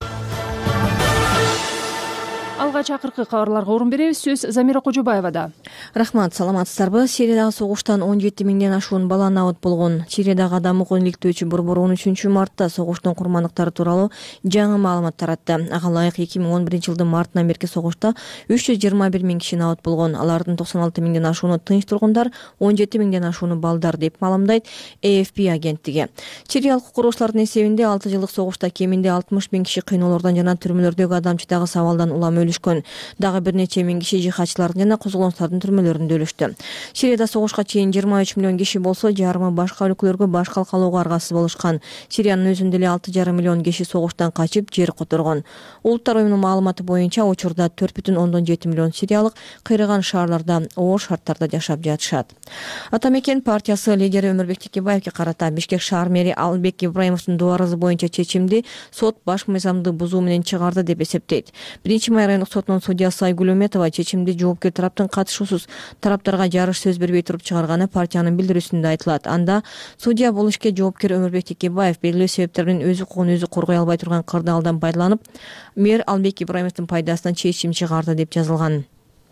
[SPEAKER 1] Алгач акыркы кабарларга орун беребиз. Сөз Замира Кожобаевада.
[SPEAKER 4] Рахмат, саламатсыздарбы? Сириядагы согуштан он жети миңден ашуун бала набыт болгон. Сириядагы адам укугун иликтөөчү борбор он үчүнчү мартта согуштун курмандыктары тууралуу жаңы маалымат таратты. Ага ылайык эки миң он биринчи жылдын мартынан берки согушта үч жүз жыйырма бир миң киши набыт болгон. Алардын токсон алты миңден ашууну тынч тургундар, он жети миңден ашууну балдар деп маалымдайт эй эф пи агенттиги. Сириялык курушчулардын эсебинде алты жылдык согушта кеминде алтымыш миң киши кыйноолордон жана түрмөлөрдөгү адамчыдагы сабалдан улам өлүшкөн. Дагы бир нече миң киши жихадчылардын жана козголоңчулардын түрмөлөрүндө өлүштү. Сирияда согушка чейин жыйырма үч миллион киши болсо, жарымы башка өлкөлөргө баш калкалоого аргасыз болушкан. Сириянын өзүндө эле алты жарым миллион киши согуштан качып жер которгон. Улуттар уюмунун маалыматы боюнча учурда төрт бүтүн ондон жети миллион сириялык кыйраган шаарларда оор шарттарда жашап жатышат. Ата мекен партиясы лидери Өмүрбек Текебаевге карата Бишкек шаар мэри Албек Ибраимовдун дуарызы боюнча чечимди сот баш мыйзамды бузуу менен чыгарды деп эсептейт. Биринчи май райондук сотунун судьясы Айгүл Үмөтова чечимди жоопкер тараптын катышуусуз тараптарга жарыш сөз бербей туруп чыгарганы партиянын билдирүүсүндө айтылат. Анда судья бул ишке жоопкер Өмүрбек Текебаев белгилүү себептер менен өз укугун өзү коргой албай турган кырдаалдан пайдаланып, мэр Албек Ибраимовдун пайдасына чечим чыгарды деп жазылган.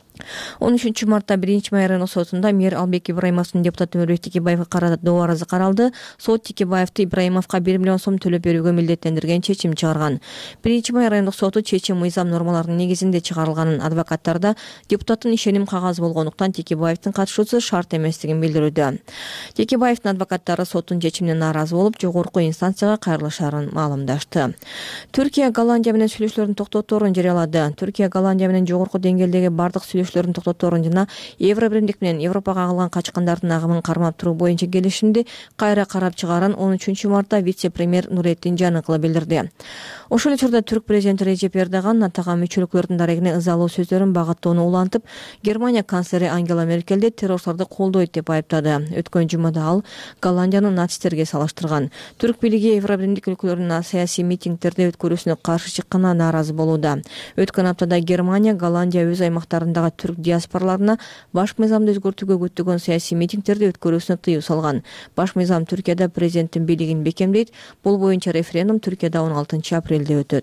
[SPEAKER 4] он үчүнчү мартта биринчи май райондук сотунда мэр Албек Ибраимовдун депутат Өмүрбек Текебаевге карата доо арызы каралды. Сот Текебаевди Ибраимовго бир миллион сом төлөп берүүгө милдеттендирген чечим чыгарган. биринчи май райондук соту чечим мыйзам нормаларынын негизинде чыгарылганын, адвокаттарда депутаттын ишеним кагазы болгондуктан Текебаевдин катышуусу шарт эместигин билдирүүдө. Текебаевдин адвокаттары соттун чечимине нааразы болуп, жогорку инстанцияга кайрылышарын маалымдашты. Түркия Голландия менен сүйлөшүүлөрдүн токтоторун жарыялады. Түркия Голландия менен жогорку деңгээлдеги бардык сүйлөшүүлөрдүн токтоторун жана Евробиримдик менен Европага кагылган качкандардын агымын кармап туруу боюнча келишимди кайра карап чыгарын он үчүнчү мартта вице-премьер Нуретдин Жаныкулов билдирди. Ошол учурда түрк президенти Режеп Эрдоган натага мүчөлүклөрдүн дарегине ызалуу сөздөрүн багыттоону улантып, Германия канцлери Ангела Меркелди террорчуларды колдойт деп айыптады. Өткөн жумада ал Голландияны нацисттерге салыштырган. Түрк бийлиги Евробиримдик өлкөлөрүнүн саясий митингдерди өткөрүүсүнө каршы чыкканына нааразы болууда. Өткөн аптада Германия, Голландия өз аймактарындагы түрк диаспораларына баш мыйзамды өзгөртүүгө көттөгөн саясий митингдерди өткөрүүсүнө тыюу салган. Баш мыйзам Түркияда президенттин бийлигин бекемдейт. Бул боюнча референдум Түркияда он алтынчы апрелде өтөт.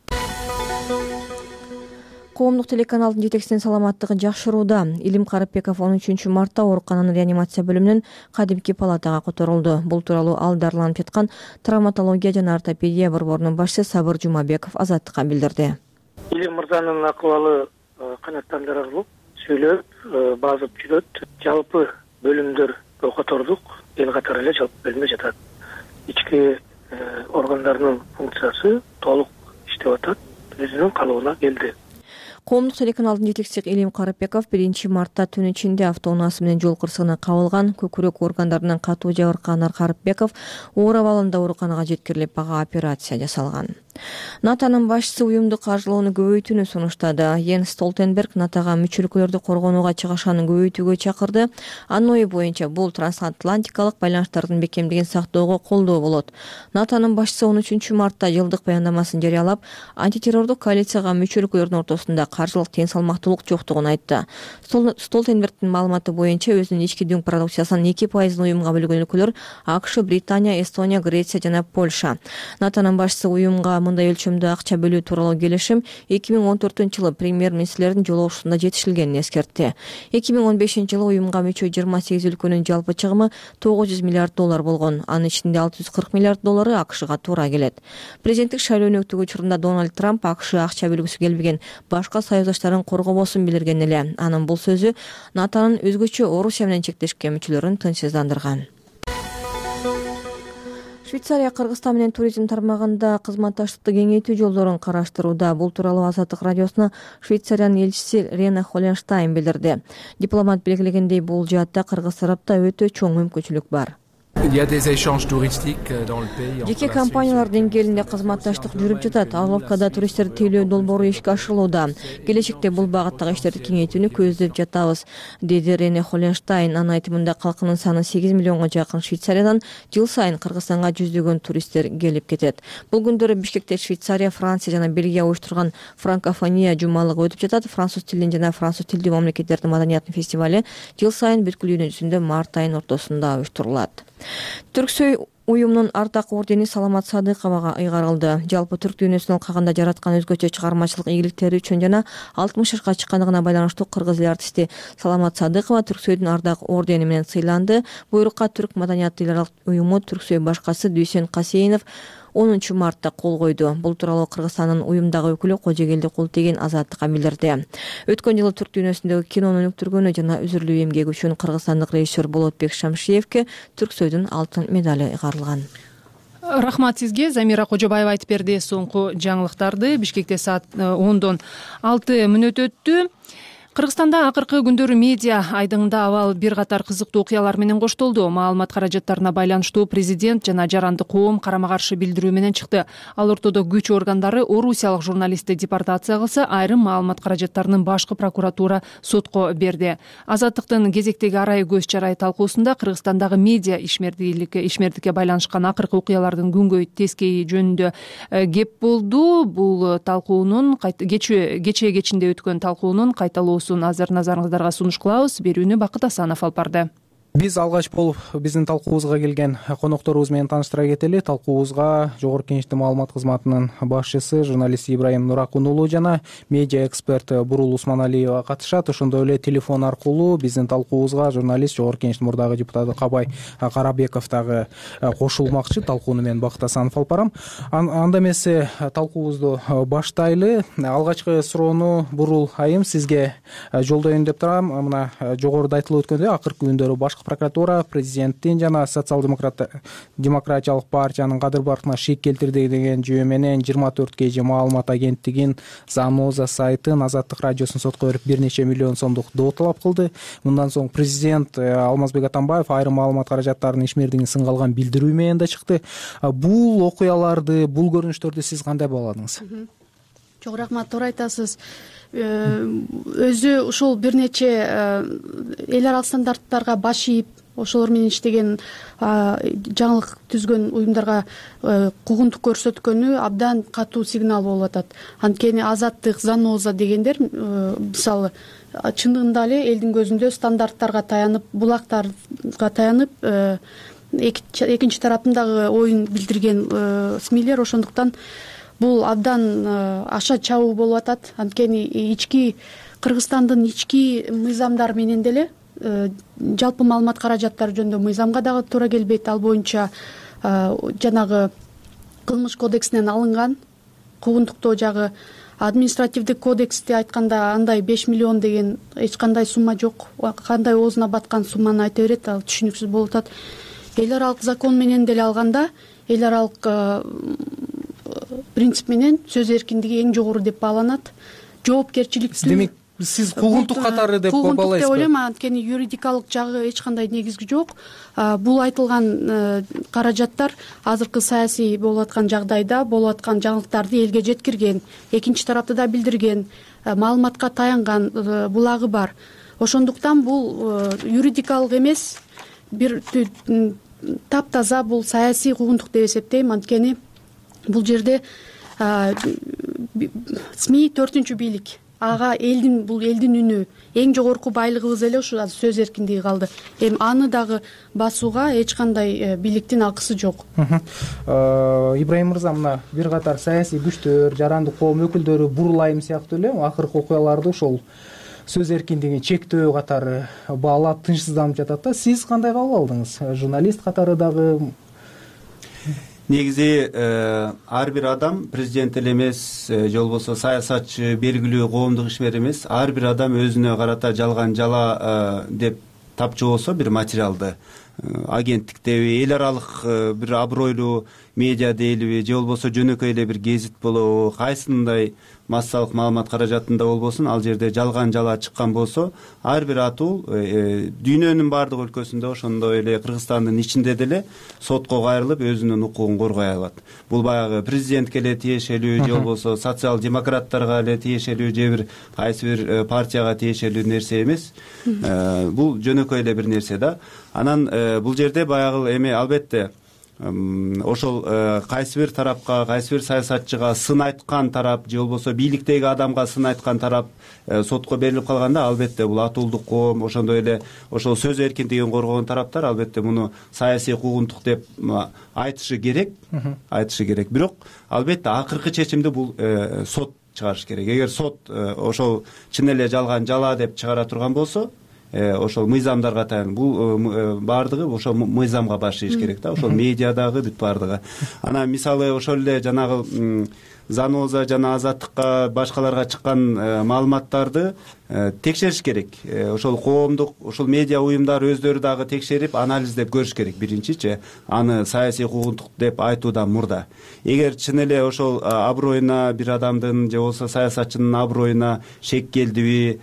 [SPEAKER 4] Коомдук телеканалдын жетекчисинин саламаттыгы жакшырууда. Илим Карыпбеков он үчүнчү мартта оорукананын реанимация бөлүмүнүн кадимки палатага которулду. Бул тууралуу ал дарыланып жаткан травматология жана ортопедия борборунун башчысы Сабыр Жумабеков Азаттыкка билдирди.
[SPEAKER 5] Илим мырзанын акыбалы канаттандырылып, сүйлөп, базып жүрөт. Жалпы бөлүмдөргө котордук, эл катары эле жалпы бөлүмдө жатат. Ички органдарынын функциясы толук иштеп атат, өзүнүн калыбына келди.
[SPEAKER 4] Коомдук телеканалдын жетекчиси Илим Карыпбеков биринчи мартта түн ичинде автоунаасы менен жол кырсыгына кабылган, көкүрөк органдарынан катуу жабыркаган Карыпбеков оор абалында ооруканага жеткирилип, ага операция жасалган. натонун башчысы уюмду каржылоону көбөйтүүнү сунуштады. Йенс Столтенберг натога мүчө өлкөлөрдү коргонууга чыгышаны көбөйтүүгө чакырды. Анын ою боюнча бул трансатлантикалык байланыштардын бекемдигин сактоого колдоо болот. натонун башчысы он үчүнчү мартта жылдык баяндамасын жарыялап, антитеррордук коалицияга мүчө өлкөлөрдүн ортосунда каржылык тең салмактуулук жоктугун айтты. Столтенбергдин маалыматы боюнча өзүнүн ички дүң продукциясынын эки пайызын уюмга бөлгөн өлкөлөр АКШ, Британия, Эстония, Греция жана Польша. натонун башчысы уюмга мындай өлчөмдө акча бөлүү тууралуу келишим эки миң он төртүнчү жылы премьер-министрлердин жолугушуусунда жетишилгенин эскертти. эки миң он бешинчи жылы уюмга мүчө жыйырма сегиз өлкөнүн жалпы чыгымы тогуз жүз миллиард доллар болгон. Анын ичинде алты жүз кырк миллиард доллары АКШга туура келет. Президенттик шайлоонун өтүүгө учурунда Дональд Трамп АКШ акча бөлгүсү келбеген башка союздаштарын коргобосун билдирген эле. Анын бул сөзү натонун өзгөчө Орусия менен чектешкен мүчөлөрүн тынчсыздандырган. Швейцария Кыргызстан менен туризм тармагында кызматташтыкты кеңейтүү жолдорун караштырууда. Бул тууралуу Азаттык радиосуна Швейцариянын элчиси Рена Холленштайн билдирди. Дипломат белгилегендей, бул жаатта кыргыз тарапта өтө чоң мүмкүнчүлүк бар. Жеке компаниялар деңгээлинде кызматташтык жүрүп жатат. Аловкада туристтерди тейлөө долбоору ишке ашырылууда. Келечекте бул багыттагы иштерди кеңейтүүнү көздөп жатабыз, деди Рене Холленштайн. Анын айтымында калкынын саны сегиз миллионго жакын Швейцариядан жыл сайын Кыргызстанга жүздөгөн туристтер келип кетет. Бул күндөрү Бишкекте Швейцария, Франция жана Бельгия уюштурган франкофония жумалыгы өтүп жатат. Француз тилинин жана француз тилдүү мамлекеттердин маданиятынын фестивали жыл сайын бүткүл дүйнөсүндө март айынын ортосунда уюштурулат. Түрксөй уюмунун ардак ордени Саламат Садыковага ыйгарылды. Жалпы түрк дүйнөсүн алкагында жараткан өзгөчө чыгармачылык ийгиликтери үчүн жана алтымыш жашка чыккандыгына байланыштуу кыргыз эл артисти Саламат Садыкова Түрксөйдүн ардак ордени менен сыйланды. Буйрукка түрк маданият эл аралык уюму Түрксөй башкасы Дүйсен Касейинов онунчу мартта кол койду. Бул тууралуу Кыргызстандын уюмдагы өкүлү Кожегелди Култеген Азаттыкка билдирди. Өткөн жылы түрк дүйнөсүндөгү кинону өнүктүргөнү жана үзүрлүү эмгеги үчүн кыргызстандык режиссер Болотбек Шамшиевке Түрксөйдүн алтын медали ыйгарылган.
[SPEAKER 1] Рахмат сизге. Замира Кожобаева айтып берди соңку жаңылыктарды. Бишкекте саат ондон алты мүнөт өттү. Кыргызстанда акыркы күндөрү медиа айдыңында абал бир катар кызыктуу окуялар менен коштолду. Маалымат каражаттарына байланыштуу президент жана жаранды коом карама каршы билдирүү менен чыкты. Ал ортодо күч органдары орусиялык журналистти депортация кылса, айрым маалымат каражаттарынын башкы прокуратура сотко берди. Азаттыктын кезектеги арай көз чарай талкуусунда Кыргызстандагы медиа ишмердикке ишмердикке байланышкан акыркы окуялардын күнгөй тескейи жөнүндө кеп болду. Бул талкуунун кече кече кечинде өткөн талкуунун кайталоосун азыр назарыңыздарга сунуш кылабыз. Берүүнү Бакыт Асанов алып барды.
[SPEAKER 7] Биз алгач болуп биздин талкуубузга келген конокторубуз менен тааныштыра кетели. Талкуубузга Жогорку Кеңештин маалымат кызматынын башчысы журналист Ибрайым Нуракун жана медиа эксперт Бурул Усманалиева катышат. Ошондой эле телефон аркылуу биздин талкуубузга журналист Жогорку Кеңештин мурдагы депутаты Кабай Карабеков дагы кошулмакчы. Талкууну мен Бакыт Асанов алып барам. Анда эмесе талкуубузду баштайлы. Алгачкы суроону Бурул айым сизге жолдоюн деп турам. Мына жогоруда айтылып өткөндөй акыркы күндөрү башкы прокуратура президенттин жана социал-демократ демократиялык партиянын кадыр баркына шек келтирди деген жүйө менен жыйырма төрт кей же маалымат агенттигин, Заноза сайтын, Азаттык радиосун сотко берип бир нече миллион сомдук доо талап кылды. Мындан соң президент Алмазбек Атамбаев айрым маалымат каражаттарынын ишмердигин сынга алган билдирүү менен да чыкты. Бул окуяларды, бул көрүнүштөрдү сиз кандай бааладыңыз?
[SPEAKER 8] Чоң рахмат, туура айтасыз. Өзү ушул бир нече эл аралык стандарттарга баш ийип, ошолор менен иштеген, жаңылык түзгөн уюмдарга куугунтук көрсөткөнү абдан катуу сигнал болуп атат. Анткени Азаттык, Заноза дегендер мисалы чындыгында эле элдин көзүндө стандарттарга таянып, булактарга таянып экинчи тараптагы оюн билдирген СМИлер, ошондуктан бул абдан аша чабуу болуп атат. Анткени ички Кыргызстандын ички мыйзамдары менен деле жалпы маалымат каражаттары жөнүндө мыйзамга дагы туура келбейт. Ал боюнча жанагы кылмыш кодексинен алынган, куугунтуктоо жагы административдик кодексти айтканда андай беш миллион деген эч кандай сумма жок. Кандай оозуна баткан сумманы айта берет, ал түшүнүксүз болуп атат. Эл аралык закон менен деле алганда эл аралык принцип менен сөз эркиндиги эң жогору деп бааланат. Жоопкерчиликтүү
[SPEAKER 7] демек сиз куугунтук катары деп
[SPEAKER 8] куугунтук деп
[SPEAKER 7] баалайсызбы?
[SPEAKER 8] ойлойм, анткени юридикалык жагы эч кандай негизги жок. Бул айтылган каражаттар азыркы саясий болуп аткан жагдайда болуп аткан жаңылыктарды элге жеткирген, экинчи тарапты да билдирген, маалыматка таянган булагы бар. Ошондуктан бул юридикалык эмес, бир таптаза бул саясий куугунтук деп эсептейм. Анткени бул жерде СМИ төртүнчү бийлик, ага элдин бул элдин үнү, эң жогорку байлыгыбыз эле ушу сөз эркиндиги калды. Эми аны дагы басууга эч кандай бийликтин акысы жок.
[SPEAKER 7] Ибраим мырза, мына бир катар саясий күчтөр, жарандык коом өкүлдөрү Бурулайым сыяктуу эле акыркы окуяларды ошол сөз эркиндигин чектөө катары баалап тынчсызданып жатат да. Сиз кандай кабыл алдыңыз? Журналист катары дагы
[SPEAKER 2] негизи ар бир адам президент эле эмес же болбосо саясатчы, белгилүү коомдук ишмер эмес, ар бир адам өзүнө карата жалган жала деп тапчу болсо бир материалды агенттиктеби, эл аралык бир абройлуу медиа дейлиби же болбосо жөнөкөй эле бир гезит болобу, кайсындай массалык маалымат каражатында болбосун, ал жерде жалган жала чыккан болсо, ар бир атуу дүйнөнүн баардык өлкөсүндө, ошондой эле Кыргызстандын ичинде деле сотко кайрылып өзүнүн укугун коргой алат. Бул баягы президентке эле тиешелүү же болбосо социал демократтарга эле тиешелүү же бир кайсы бир партияга тиешелүү нерсе эмес. Бул жөнөкөй эле бир нерсе да. Анан бул жерде баягы эми албетте ошол кайсы бир тарапка, кайсы бир саясатчыга сын айткан тарап же болбосо бийликтеги адамга сын айткан тарап сотко берилип калганда, албетте бул атуулдук коом, ошондой эле ошол сөз эркиндигин коргогон тараптар албетте муну саясий куугунтук деп айтышы керек, айтышы керек. Бирок албетте акыркы чечимди бул сот чыгарыш керек. Эгер сот ошол чын эле жалган жала деп чыгара турган болсо, ошол мыйзамдарга таян, бул баардыгы ошол мыйзамга баш ийиш керек да, ошол медиадагы бүт баардыгы. Анан мисалы ошол эле жанагы Заноза жана Азаттыкка, башкаларга чыккан маалыматтарды текшериш керек. Ошол коомдук, ошол медиа уюмдар өздөрү дагы текшерип, анализдеп көрүш керек биринчичи, аны саясий куугунтук деп айтуудан мурда. Эгер чын эле ошол аброюна, бир адамдын же болбосо саясатчынын аброюна шек келдиби,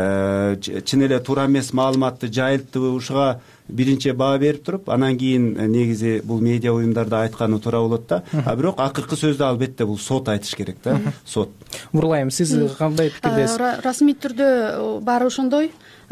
[SPEAKER 2] чын эле туура эмес маалыматты жайылттыбы, ушуга биринчи баа берип туруп, анан кийин негизи бул медиа уюмдарда айтканы туура болот да. А бирок акыркы сөздү албетте бул сот айтыш керек да, сот.
[SPEAKER 7] Бурулайым, сиз кандай пикирдесиз?
[SPEAKER 8] Расмий түрдө баары ошондой.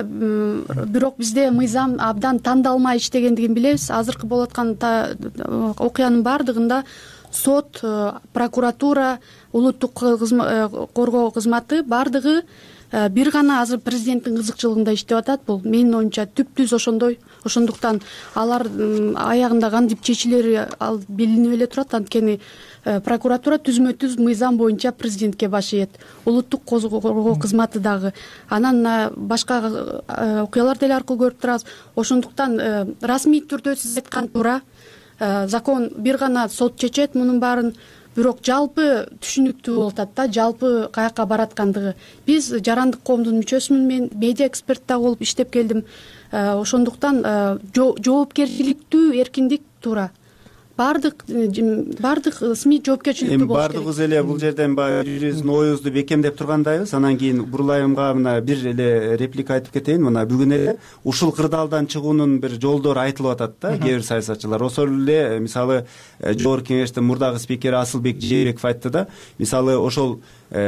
[SPEAKER 8] Бирок бизде мыйзам абдан тандалмай иштегендигин билебиз. Азыркы болуп аткан окуянын баардыгында сот, прокуратура, улуттук коргоо кызматы баардыгы бир гана азыр президенттин кызыкчылыгында иштеп атат. Бул менин оюмча түп-түз ошондой. Ошондуктан алар аягында кантип чечилери ал билинип эле турат. Анткени прокуратура түзмө-түз мыйзам боюнча президентке баш ийет. Улуттук коргоо кызматы дагы. Анан башка окуялар деле аркылуу көрүп турабыз. Ошондуктан расмий түрдө сиз айткан туура. Закон бир гана сот чечет мунун баарын. Бирок жалпы түшүнүктүү болуп атат да, жалпы каяка бараткандыгы. Биз жарандык коомдун мүчөсүмүн, мен медиа эксперт да болуп иштеп келдим. Ошондуктан жоопкерчиликтүү эркиндик туура. Баардык баардык СМИ жоопкерчиликтүү болуш керек.
[SPEAKER 2] Баардыгыбыз эле бул жерден баягы биздин оюбузду бекемдеп тургандайбыз. Анан кийин Бурулайымга мына бир эле реплика айтып кетейин. Мына бүгүн эле ушул кырдаалдан чыгуунун бир жолдору айтылып атат да, кээ бир саясатчылар. Ошол эле мисалы Жогорку Кеңештин мурдагы спикери Асылбек Жээнбеков айтты да, мисалы ошол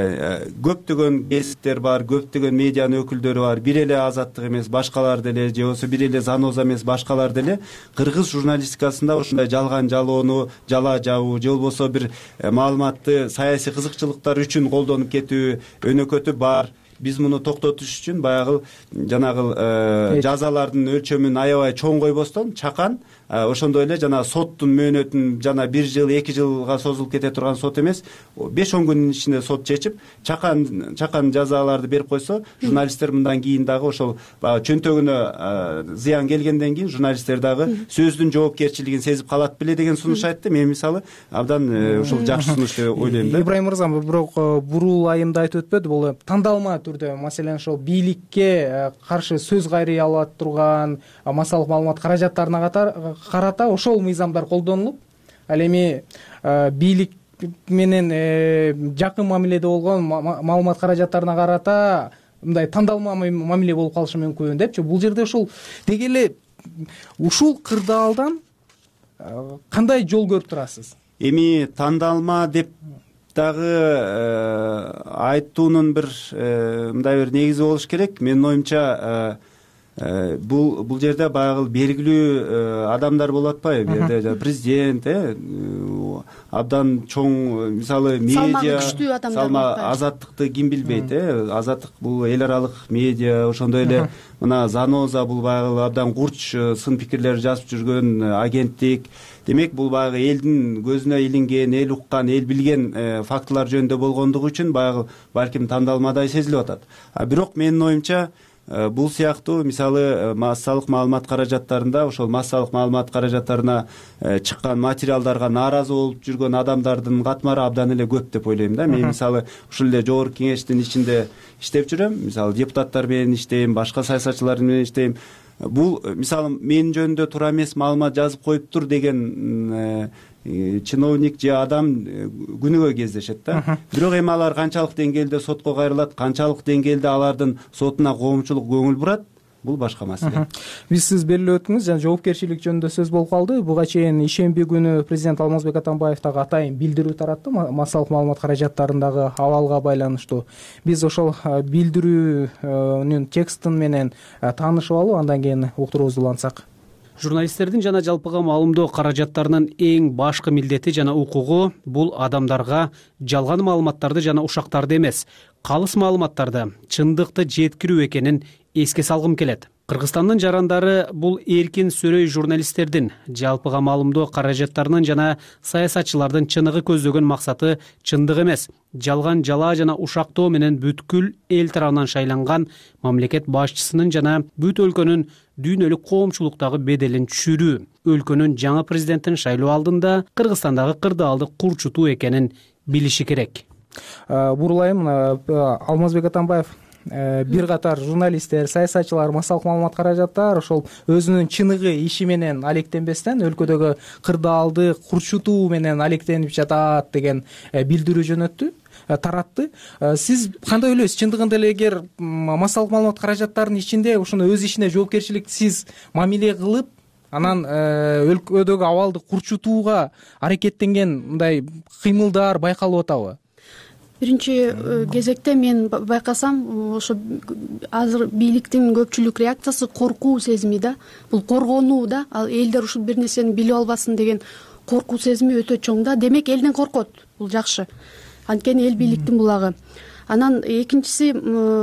[SPEAKER 2] көптөгөн гезиттер бар, көптөгөн медианын өкүлдөрү бар, бир эле Азаттык эмес, башкалар деле же болбосо бир эле Заноза эмес, башкалар деле кыргыз журналистикасында ушундай жалган жалоону, жала жабуу же болбосо бир маалыматты саясий кызыкчылыктар үчүн колдонуп кетүү өнөкөтү бар. Биз муну токтотуш үчүн баягы жанагы жазалардын өлчөмүн аябай чоң койбостон чакан, ошондой эле жана соттун мөөнөтүн жана бир жыл, эки жылга созулуп кете турган сот эмес, беш он күнүн ичинде сот чечип, чакан чакан жазаларды берип койсо, журналисттер мындан кийин дагы ошол чөнтөгүнө зыян келгенден кийин журналисттер дагы сөздүн жоопкерчилигин сезип калат беле деген сунуш айтты. Мен мисалы абдан ушул жакшы сунуш деп ойлойм да.
[SPEAKER 7] Ибраим мырза, бирок Бурулайымды айтып өтпөдү, бул тандалма түрдө, маселен ошол бийликке каршы сөз кайрый алат турган массалык маалымат каражаттарына карата ошол мыйзамдар колдонулуп, ал эми бийлик менен жакын мамиледе болгон маалымат каражаттарына карата мындай тандалма мамиле болуп калышы мүмкүн депчи. Бул жерде ушул деги эле ушул кырдаалдан кандай жол көрүп турасыз?
[SPEAKER 2] Эми тандалма деп дагы айтуунун бир мындай бир негизи болуш керек. Менин оюмча бул бул жерде баягы белгилүү адамдар болуп атпайбы? Бул жерде президент, абдан чоң, мисалы, медиа
[SPEAKER 8] күчтүү адамдар,
[SPEAKER 2] салма Азаттыкты ким билбейт, э? Азаттык бул эл аралык медиа, ошондой эле мына Заноза бул баягы абдан курч сын пикирлер жазып жүргөн агенттик. Демек бул баягы элдин көзүнө илинген, эл уккан, эл билген фактылар жөнүндө болгондугу үчүн баягы балким тандалмадай сезилип атат. А бирок менин оюмча бул сыяктуу, мисалы, массалык маалымат каражаттарында, ошол массалык маалымат каражаттарына чыккан материалдарга нааразы болуп жүргөн адамдардын катмары абдан эле көп деп ойлойм да. Мен мисалы ушул эле жогорку кеңештин ичинде иштеп жүрөм. Мисалы депутаттар менен иштейм, башка саясатчылар менен иштейм. Бул мисалы менин жөнүндө туура эмес маалымат жазып коюптур деген чиновник же адам күнүгө кездешет да. Бирок эми алар канчалык деңгээлде сотко кайрылат, канчалык деңгээлде алардын сотуна коомчулук көңүл бурат, бул башка маселе.
[SPEAKER 7] Биз сиз белгилеп өттүңүз, жана жоопкерчилик жөнүндө сөз болуп калды. Буга чейин ишемби күнү президент Алмазбек Атамбаев дагы атайын билдирүү таратты массалык маалымат каражаттарындагы абалга байланыштуу. Биз ошол билдирүүнүн текстин менен таанышып алып, андан кийин уктуруубузду улантсак.
[SPEAKER 6] Журналисттердин жана жалпыга маалымдоо каражаттарынын эң башкы милдети жана укугу бул адамдарга жалган маалыматтарды жана ушактарды эмес, калыс маалыматтарды, чындыкты жеткирүү экенин эске салгым келет. Кыргызстандын жарандары бул эркин сөрөй журналисттердин жалпыга маалымдоо каражаттарынын жана саясатчылардын чыныгы көздөгөн максаты чындык эмес, жалган жалаа жана ушактоо менен бүткүл эл тарабынан шайланган мамлекет башчысынын жана бүт өлкөнүн дүйнөлүк коомчулуктагы беделин түшүрүү, өлкөнүн жаңы президентин шайлоо алдында Кыргызстандагы кырдаалды курчутуу экенин билиши керек.
[SPEAKER 7] Бурулайым, Алмазбек Атамбаев бир катар журналисттер, саясатчылар, массалык маалымат каражаттар ошол өзүнүн чыныгы иши менен алектенбестен өлкөдөгү кырдаалды курчутуу менен алектенип жатат деген билдирүү жөнөттү, таратты. Сиз кандай ойлойсуз? Чындыгында эле эгер массалык маалымат каражаттарынын ичинде ушуну өз ишине жоопкерчиликсиз мамиле кылып, анан өлкөдөгү абалды курчутууга аракеттенген мындай кыймылдар байкалып атабы?
[SPEAKER 8] Биринчи кезекте мен байкасам, ошо азыр бийликтин көпчүлүк реакциясы коркуу сезими да. Бул коргонуу да. Ал элдер ушул бир нерсени билип албасын деген коркуу сезими өтө чоң да. Демек элден коркот. Бул жакшы. Анткени эл бийликтин булагы. Анан экинчиси,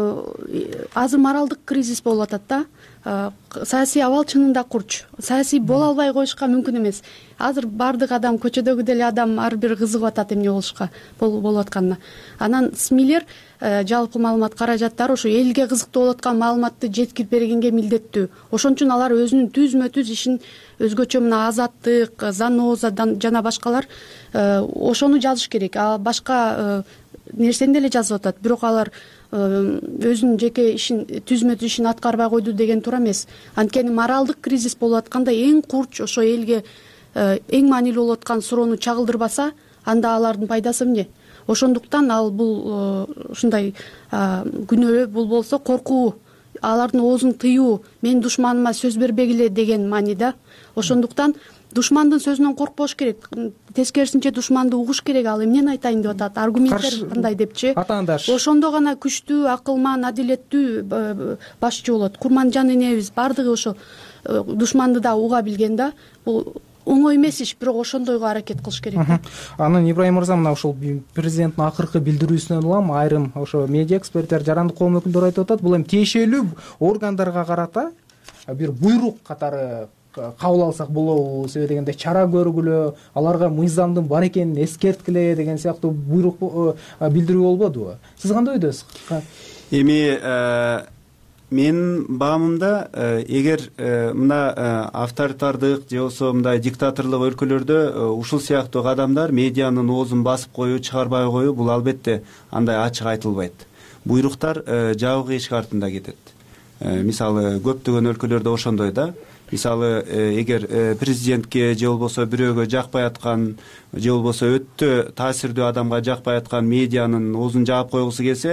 [SPEAKER 8] азыр моралдык кризис болуп атат да. Саясий абал чынында курч. Саясий боло албай коюшка мүмкүн эмес. Азыр бардык адам, көчөдөгү деле адам ар бир кызыгып атат эмне болушка, болуп атканына. Анан СМИлер, жалпы маалымат каражаттары ошо элге кызыктуу болуп аткан маалыматты жеткирип бергенге милдеттүү. Ошон үчүн алар өзүнүн түзмө-түз ишин өзгөчө мына Азаттык, Заноза жана башкалар ошону жазыш керек. А башка нерсени деле жазып атат. Бирок алар өзүнүн жеке ишин, түзмө-түз ишин аткарбай койду деген туура эмес. Анткени моралдык кризис болуп атканда эң курч, ошо элге эң маанилүү болуп аткан суроону чагылдырбаса, анда алардын пайдасы эмне? Ошондуктан ал бул ушундай күнөө бул болсо коркуу, алардын оозун тыюу, мен душманыма сөз бербегиле деген мааниде. Ошондуктан душмандын сөзүнөн коркпош керек. Тескерисинче душманды угуш керек. Ал эмнени айтайын деп атат? Аргументтер кандай депчи?
[SPEAKER 7] Атаандаш.
[SPEAKER 8] Ошондо гана күчтүү, акылман, адилеттүү башчы болот. Курманжан энебиз бардыгы ошо душманды да уга билген да. Бул оңой эмес иш, бирок ошондойго аракет кылыш керек.
[SPEAKER 7] Анан Ибрайым мырза, мына ушул президенттин акыркы билдирүүсүнөн улам айрым ошо медиа эксперттер, жарандык коом өкүлдөрү айтып атат, бул эми тиешелүү органдарга карата бир буйрук катары кабыл алсак болобу, себеби дегенде чара көргүлө, аларга мыйзамдын бар экенин эскерткиле деген сыяктуу буйрук билдирүү болбодубу? Сиз кандай ойдосуз?
[SPEAKER 2] Эми менин баамымда, эгер мына авторитардык же болбосо мындай диктаторлук өлкөлөрдө ушул сыяктуу кадамдар, медианын оозун басып коюу, чыгарбай коюу, бул албетте андай ачык айтылбайт. Буйруктар жабык эшик артында кетет. Мисалы, көптөгөн өлкөлөрдө ошондой да. Мисалы, эгер президентке же болбосо бирөөгө жакпай аткан, же болбосо өтө таасирдүү адамга жакпай аткан медианын оозун жаап койгусу келсе,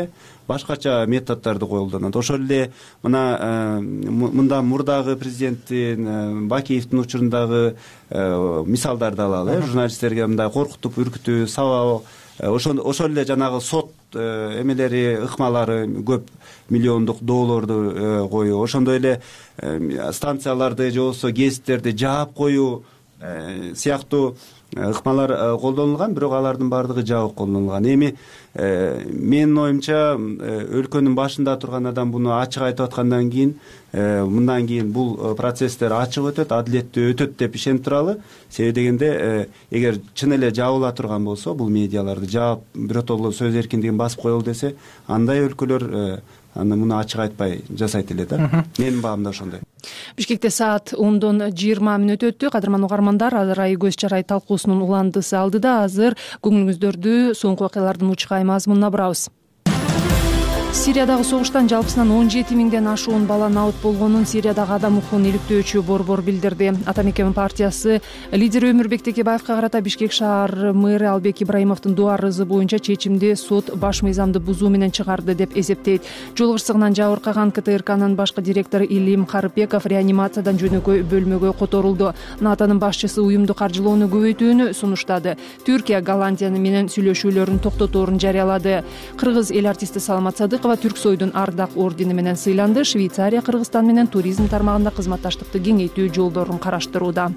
[SPEAKER 2] башкача методдорду колдонот. Ошол эле мына мындан мурдагы президенттин Бакиевдин учурундагы мисалдарды алалы. Журналисттерге мындай коркутуп үркүтүү, сабоо, ошол ошол эле жанагы сот эмелери, ыкмалары көп миллиондук долларды коюу, ошондой эле станцияларды же болбосо гезиттерди жаап коюу сыяктуу ыкмалар колдонулган, бирок алардын баардыгы жабык колдонулган. Эми менин оюмча өлкөнүн башында турган адам буну ачык айтып аткандан кийин мындан кийин бул процесстер ачык өтөт, адилеттүү өтөт деп ишенип туралы. Себеби дегенде эгер чын эле жабыла турган болсо, бул медиаларды жаап биротоло сөз эркиндигин басып коелу десе, андай өлкөлөр аны муну ачык айтпай жасайт эле да. Менин баамда ошондой.
[SPEAKER 1] Бишкекте саат ондон жыйырма мүнөт өттү. Кадырман угармандар, арай көз чарай талкуусунун уландысы алдыда. Азыр көңүлүңүздөрдү соңку окуялардын учкай мазмунуна бурабыз. Сириядагы согуштан жалпысынан он жети миңден ашуун бала набыт болгонун Сириядагы адам укугун иликтөөчү борбор билдирди. Ата мекен партиясы лидери Өмүрбек Текебаевка карата Бишкек шаар мэрі Албек Ибраимовдун доо арызы боюнча чечимди сот баш мыйзамды бузуу менен чыгарды деп эсептейт. Жол кырсыгынан жабыркаган ка тэ эр канын башкы директору Илим Карыпбеков реанимациядан жөнөкөй бөлмөгө которулду. НАТОнун башчысы уюмду каржылоону көбөйтүүнү сунуштады. Түркия Голландия менен сүйлөшүүлөрүн токтоторун жарыялады. Кыргыз эл артисти Саламат Садыкова Түрксойдун ардак ордени менен сыйланды. Швейцария Кыргызстан менен туризм тармагында кызматташтыкты кеңейтүү жолдорун караштырууда.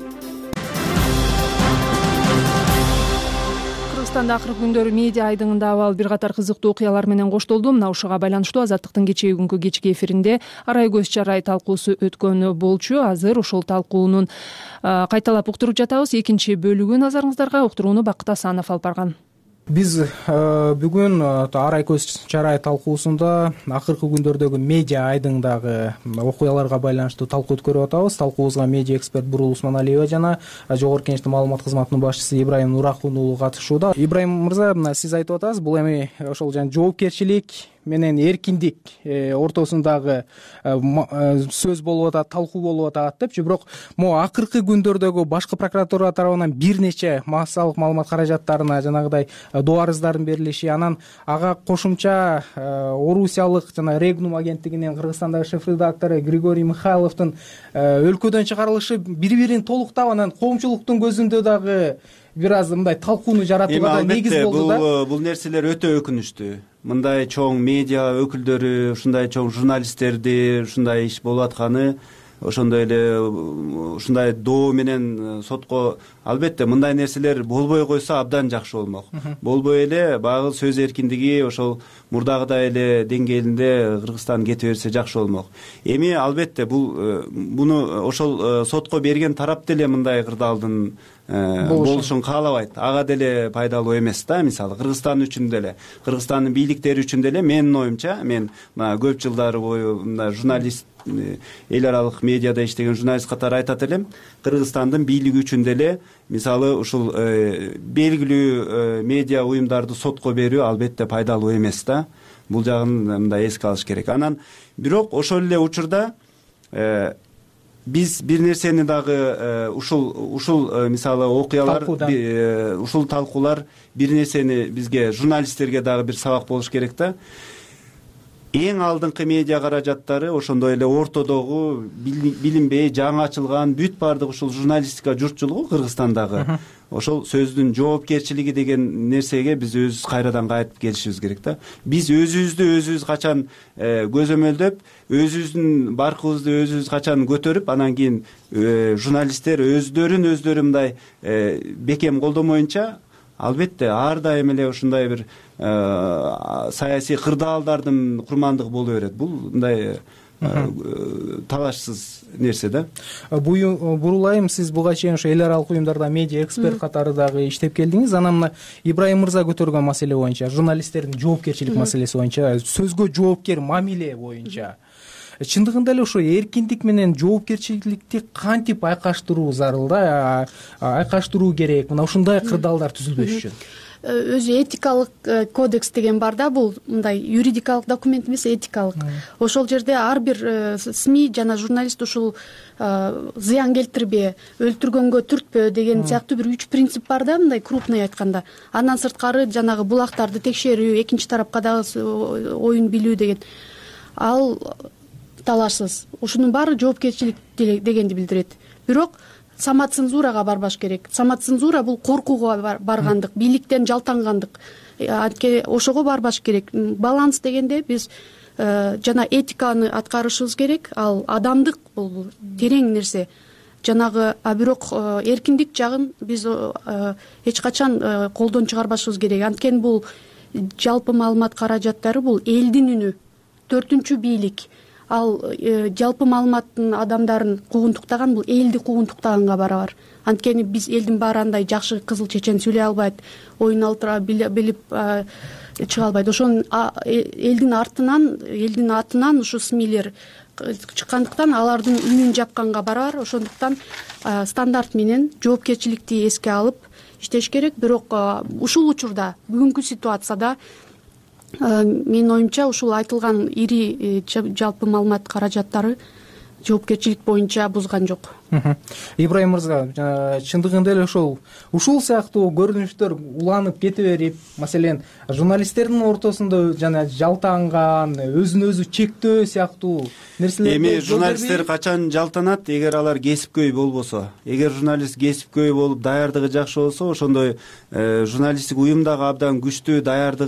[SPEAKER 1] Кыргызстанда акыркы күндөрү медиа айдыңында абал бир катар кызыктуу окуялар менен коштолду. Мына ушуга байланыштуу Азаттыктын кечээ күнгү кечки эфиринде арай көз чарай талкуусу өткөнү болчу. Азыр ошол талкуунун кайталап уктуруп жатабыз. Экинчи бөлүгү назарыңыздарга. Уктурууну Бакыт Асанов алып барган.
[SPEAKER 7] Биз бүгүн арай көз чарай талкуусунда акыркы күндөрдөгү медиа айдыңдагы окуяларга байланыштуу талкуу өткөрүп атабыз. Талкуубузга медиа эксперт Бурул Усманалиева жана Жогорку Кеңештин маалымат кызматынын башчысы Ибраим Нуракун уулу катышууда. Ибраим мырза, сиз айтып атасыз, бул эми ошол жана жоопкерчилик менен эркиндик ортосундагы сөз болуп атат, талкуу болуп атат депчи. Бирок могу акыркы күндөрдөгү башкы прокуратура тарабынан бир нече массалык маалымат каражаттарына жанагыдай доо арыздардын берилиши, анан ага кошумча орусиялык жана Регнум агенттигинин Кыргызстандагы шеф-редактору Григорий Михайловдун өлкөдөн чыгарылышы бири-бирин толуктап, анан коомчулуктун көзүндө дагы бир аз мындай талкууну жаратууга да негиз болду да.
[SPEAKER 2] Бул нерселер өтө өкүнүчтүү. Мындай чоң медиа өкүлдөрү, ушундай чоң журналисттерди ушундай иш болуп атканы, ошондой эле ушундай доо менен сотко, албетте мындай нерселер болбой койсо абдан жакшы болмок. Болбой эле багы сөз эркиндиги ошол мурдагыдай эле деңгээлинде Кыргызстан кете берсе жакшы болмок. Эми албетте бул буну ошол сотко берген тарап деле мындай кырдаалдын болушун каалабайт. Ага деле пайдалуу эмес да. Мисалы Кыргызстан үчүн деле, Кыргызстандын бийликтери үчүн деле менин оюмча, мен көп жылдар бою мындай журналист, эл аралык медиада иштеген журналист катары айтат элем, Кыргызстандын бийлиги үчүн деле мисалы ушул белгилүү медиа уюмдарды сотко берүү албетте пайдалуу эмес да. Бул жагын мындай эске алыш керек. Анан бирок ошол эле учурда биз бир нерсени дагы ушул ушул мисалы окуялар, ушул талкуулар бир нерсени бизге, журналисттерге дагы бир сабак болуш керек да. Эң алдыңкы медиа каражаттары ошондой эле ортодогу билинбей жаңы ачылган бүт баардык ушул журналистика журтчулугу Кыргызстандагы ошол сөздүн жоопкерчилиги деген нерсеге биз өзүбүз кайрадан кайтып келишибиз керек да. Биз өзүбүздү өзүбүз качан көзөмөлдөп, өзүбүздүн баркыбызды өзүбүз качан көтөрүп, анан кийин журналисттер өздөрүн өздөрү мындай бекем колдомоюнча, албетте ар дайым эле ушундай бир саясий кырдаалдардын курмандыгы боло берет. Бул мындай талашсыз нерсе да.
[SPEAKER 7] Бурулайым, сиз буга чейин ошо эл аралык уюмдарда медиа эксперт катары дагы иштеп келдиңиз. Анан мына Ибраим мырза көтөргөн маселе боюнча, журналисттердин жоопкерчилик маселеси боюнча, сөзгө жоопкер мамиле боюнча чындыгында эле ошо эркиндик менен жоопкерчиликти кантип айкаштыруу зарыл да, айкаштыруу керек мына ушундай кырдаалдар түзүлбөш үчүн?
[SPEAKER 8] Өзү этикалык кодекс деген бар да, бул мындай юридикалык документ эмес, этикалык. Ошол жерде ар бир СМИ жана журналист ушул зыян келтирбе, өлтүргөнгө түртпө деген сыяктуу бир үч принцип бар да, мындай крупный айтканда. Андан сырткары жанагы булактарды текшерүү, экинчи тарапка дагы оюн билүү деген ал талашсыз. Ушунун баары жоопкерчилик дегенди билдирет. Бирок самоцензурага барбаш керек. Самоцензура бул коркууга баргандык, бийликтен жалтангандык. Анткени ошого барбаш керек. Баланс дегенде биз жана этиканы аткарышыбыз керек. Ал адамдык бул терең нерсе. Жанагы, а бирок эркиндик жагын биз эч качан колдон чыгарбашыбыз керек. Анткени бул жалпы маалымат каражаттары бул элдин үнү, төртүнчү бийлик. Ал жалпы маалыматтын адамдарын куугунтуктаган бул элди куугунтуктаганга барабар. Анткени биз элдин баары андай жакшы кызыл чечен сүйлөй албайт, оюн алтыра билип чыга албайт. Ошонун элдин артынан, элдин атынан ушу СМИлер чыккандыктан алардын үнүн жапканга барабар. Ошондуктан стандарт менен жоопкерчиликти эске алып иштеш керек. Бирок ушул учурда, бүгүнкү ситуацияда менин оюмча ушул айтылган ири жалпы маалымат каражаттары жоопкерчилик боюнча бузган жок.
[SPEAKER 7] Ибраим мырза, чындыгында эле ошол ушул сыяктуу көрүнүштөр уланып кете берип, маселен, журналисттердин ортосунда жана жалтанган, өзүн өзү чектөө сыяктуу нерселер.
[SPEAKER 2] Эми журналисттер качан жалтанат? Эгер алар кесипкөй болбосо. Эгер журналист кесипкөй болуп, даярдыгы жакшы болсо, ошондой журналисттик уюмдагы абдан күчтүү,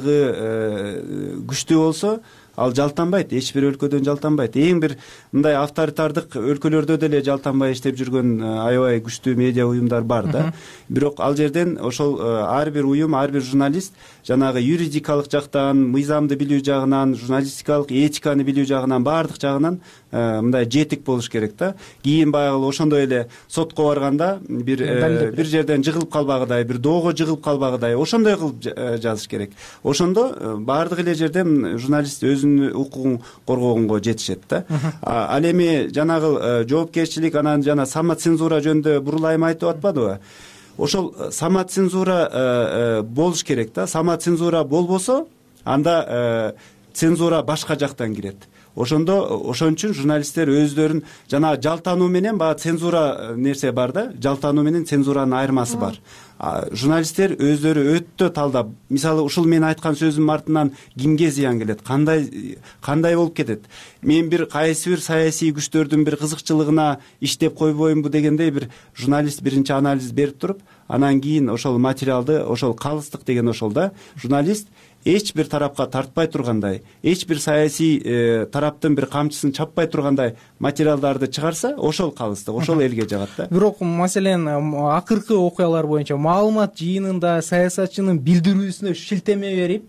[SPEAKER 2] даярдыгы күчтүү болсо, ал жалтанбайт, эч бир өлкөдөн жалтанбайт. Эң бир мындай авторитардык өлкөлөрдө деле жалтанбай иштеп жүргөн аябай күчтүү медиа уюмдар бар да. Бирок ал жерден ошол ар бир уюм, ар бир журналист жанагы юридикалык жактан, мыйзамды билүү жагынан, журналистикалык этиканы билүү жагынан, баардык жагынан мындай жетик болуш керек да. Кийин баягы ошондой эле сотко барганда бир бир жерден жыгылып калбагыдай, бир доого жыгылып калбагыдай ошондой кылып жазыш керек. Ошондо баардык эле жерден журналист өзүнүн укугун коргогонго жетишет да. Ал эми жанагы жоопкерчилик, анан жана самоцензура жөнүндө бурулайым айтып атпадыбы? Ошол самоцензура болуш керек да. Самоцензура болбосо, анда цензура башка жактан кирет. Ошондо ошон үчүн журналисттер өздөрүн жана жалтануу менен баягы цензура нерсе бар да, жалтануу менен цензуранын айырмасы бар. Журналисттер өздөрү өтө талдап, мисалы ушул мен айткан сөзүмдүн артынан кимге зыян келет, кандай кандай болуп кетет, мен бир кайсы бир саясий күчтөрдүн бир кызыкчылыгына иштеп койбоймбу дегендей бир журналист биринчи анализ берип туруп, анан кийин ошол материалды, ошол калыстык деген ошол да, журналист эч бир тарапка тартпай тургандай, эч бир саясий тараптын бир камчысын чаппай тургандай материалдарды чыгарса, ошол калыстык, ошол элге жагат да.
[SPEAKER 7] Бирок маселен акыркы окуялар боюнча маалымат жыйынында саясатчынын билдирүүсүнө шилтеме берип,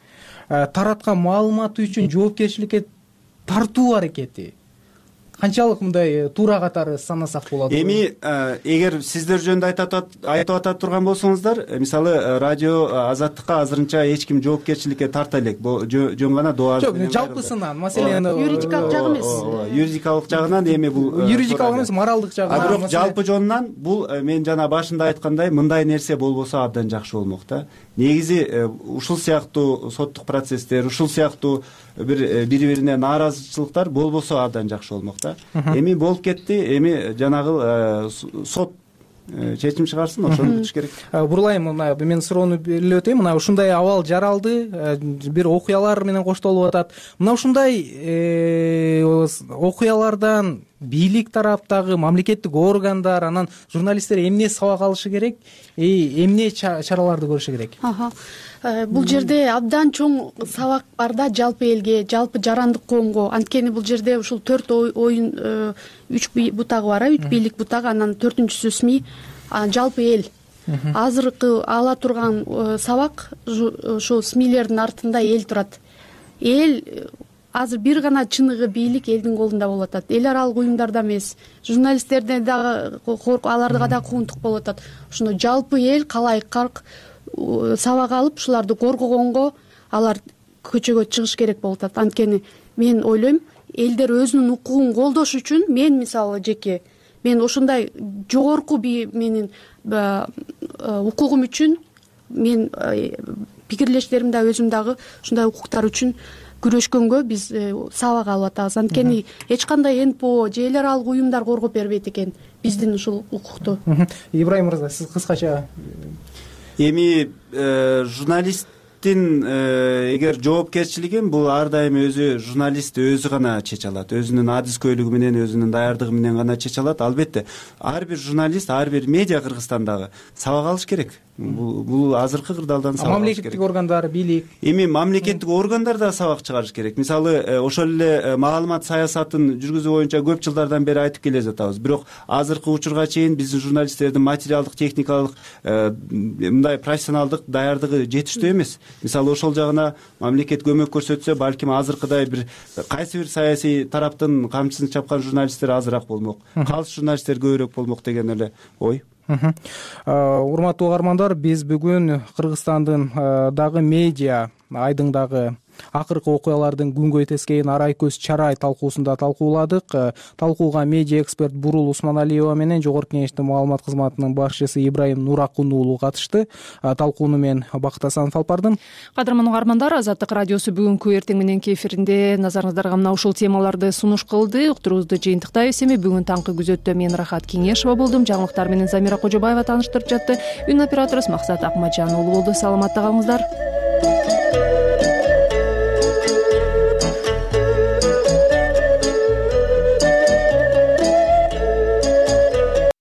[SPEAKER 7] тараткан маалыматы үчүн жоопкерчиликке тартуу аракети канчалык мындай туура катары санасак болот?
[SPEAKER 2] Эми эгер сиздер жөнүндө айтып атат турган болсоңуздар, мисалы радио Азаттыкка азырынча эч ким жоопкерчиликке тарта элек. Бул жөн гана доо
[SPEAKER 7] жок, жалпысынан, маселен
[SPEAKER 8] юридикалык жагы эмес.
[SPEAKER 2] Юридикалык жагынан эми бул
[SPEAKER 7] юридикалык эмес, моралдык жагы.
[SPEAKER 2] А бирок жалпы жонунан бул мен жана башында айткандай, мындай нерсе болбосо абдан жакшы болмок да. Негизи ушул сыяктуу соттук процесстер, ушул сыяктуу бир бири-бирине нааразычылыктар болбосо абдан жакшы болмок да. Эми болуп кетти, эми жанагы сот чечим чыгарсын, ошону күтүш керек.
[SPEAKER 7] Бурулайм, мына мен суроону эле өтөйм. Мына ушундай абал жаралды, бир окуялар менен коштолуп атат. Мына ушундай окуялардан бийлик тараптагы мамлекеттик органдар, анан журналисттер эмне сабак алышы керек, эмне чараларды көрүшү керек?
[SPEAKER 8] Бул жерде абдан чоң сабак бар да, жалпы элге, жалпы жарандык коомго. Анткени бул жерде ушул төрт оюн, үч бутагы бар, үч бийлик бутагы, анан төртүнчүсү СМИ, жалпы эл. Азыркы ала турган сабак ушул СМИлердин артында эл турат. Эл азыр бир гана чыныгы бийлик элдин колунда болуп атат. Эл аралык уюмдарда эмес, журналисттерде дагы аларга да куугунтук болуп атат. Ошондо жалпы эл, калайык калк сабак алып, ушуларды коргогонго алар көчөгө чыгыш керек болуп атат. Анткени мен ойлойм, элдер өзүнүн укугун колдош үчүн мен мисалы жеке мен ошондой жогорку менин укугум үчүн мен пикирлештерим да өзүм дагы ушундай укуктар үчүн күрөшкөнгө биз сабак алып атабыз. Анткени эч кандай эн пэ о же эл аралык уюмдар коргоп бербейт экен биздин ушул укукту.
[SPEAKER 7] Ибрайым мырза, сиз кыскача.
[SPEAKER 2] Эми журналист эгер жоопкерчилигин бул ар дайым өзү журналист өзү гана чече алат, өзүнүн адискөйлүгү менен, өзүнүн даярдыгы менен гана чече алат. Албетте ар бир журналист, ар бир медиа Кыргызстандагы сабак алыш керек. Бул азыркы кырдаалдан сабак алыш керек.
[SPEAKER 7] Мамлекеттик органдар, бийлик.
[SPEAKER 2] Эми мамлекеттик органдар да сабак чыгарыш керек. Мисалы, ошол эле маалымат саясатын жүргүзүү боюнча көп жылдардан бери айтып келе жатабыз. Бирок азыркы учурга чейин биздин журналисттердин материалдык, техникалык, мындай профессионалдык даярдыгы жетиштүү эмес. Мисалы, ошол жагына мамлекет көмөк көрсөтсө, балким азыркыдай бир кайсы бир саясий тараптын камчысын чапкан журналисттер азыраак болмок, калыс журналисттер көбүрөөк болмок деген эле ой.
[SPEAKER 7] Урматтуу угармандар, биз бүгүн Кыргызстандын дагы медиа айдыңдагы акыркы окуялардын күнгөй тескейин арай көз чарай талкуусунда талкууладык. Талкууга медиа эксперт Бурул Усманалиева менен Жогорку Кеңештин маалымат кызматынын башчысы Ибрайым Нуракун уулу катышты. Талкууну мен Бакыт Асанов алып бардым.
[SPEAKER 1] Кадырман угармандар, Азаттык радиосу бүгүнкү эртең мененки эфиринде назарыңыздарга мына ушул темаларды сунуш кылды. Уктуруубузду жыйынтыктайбыз. Эми бүгүн таңкы күзөттө мен Рахат Кеңешова болдум. Жаңылыктар менен Замира Кожобаева тааныштырып жатты. Үн операторубуз Максат Акматжан уулу болду. Саламатта калыңыздар.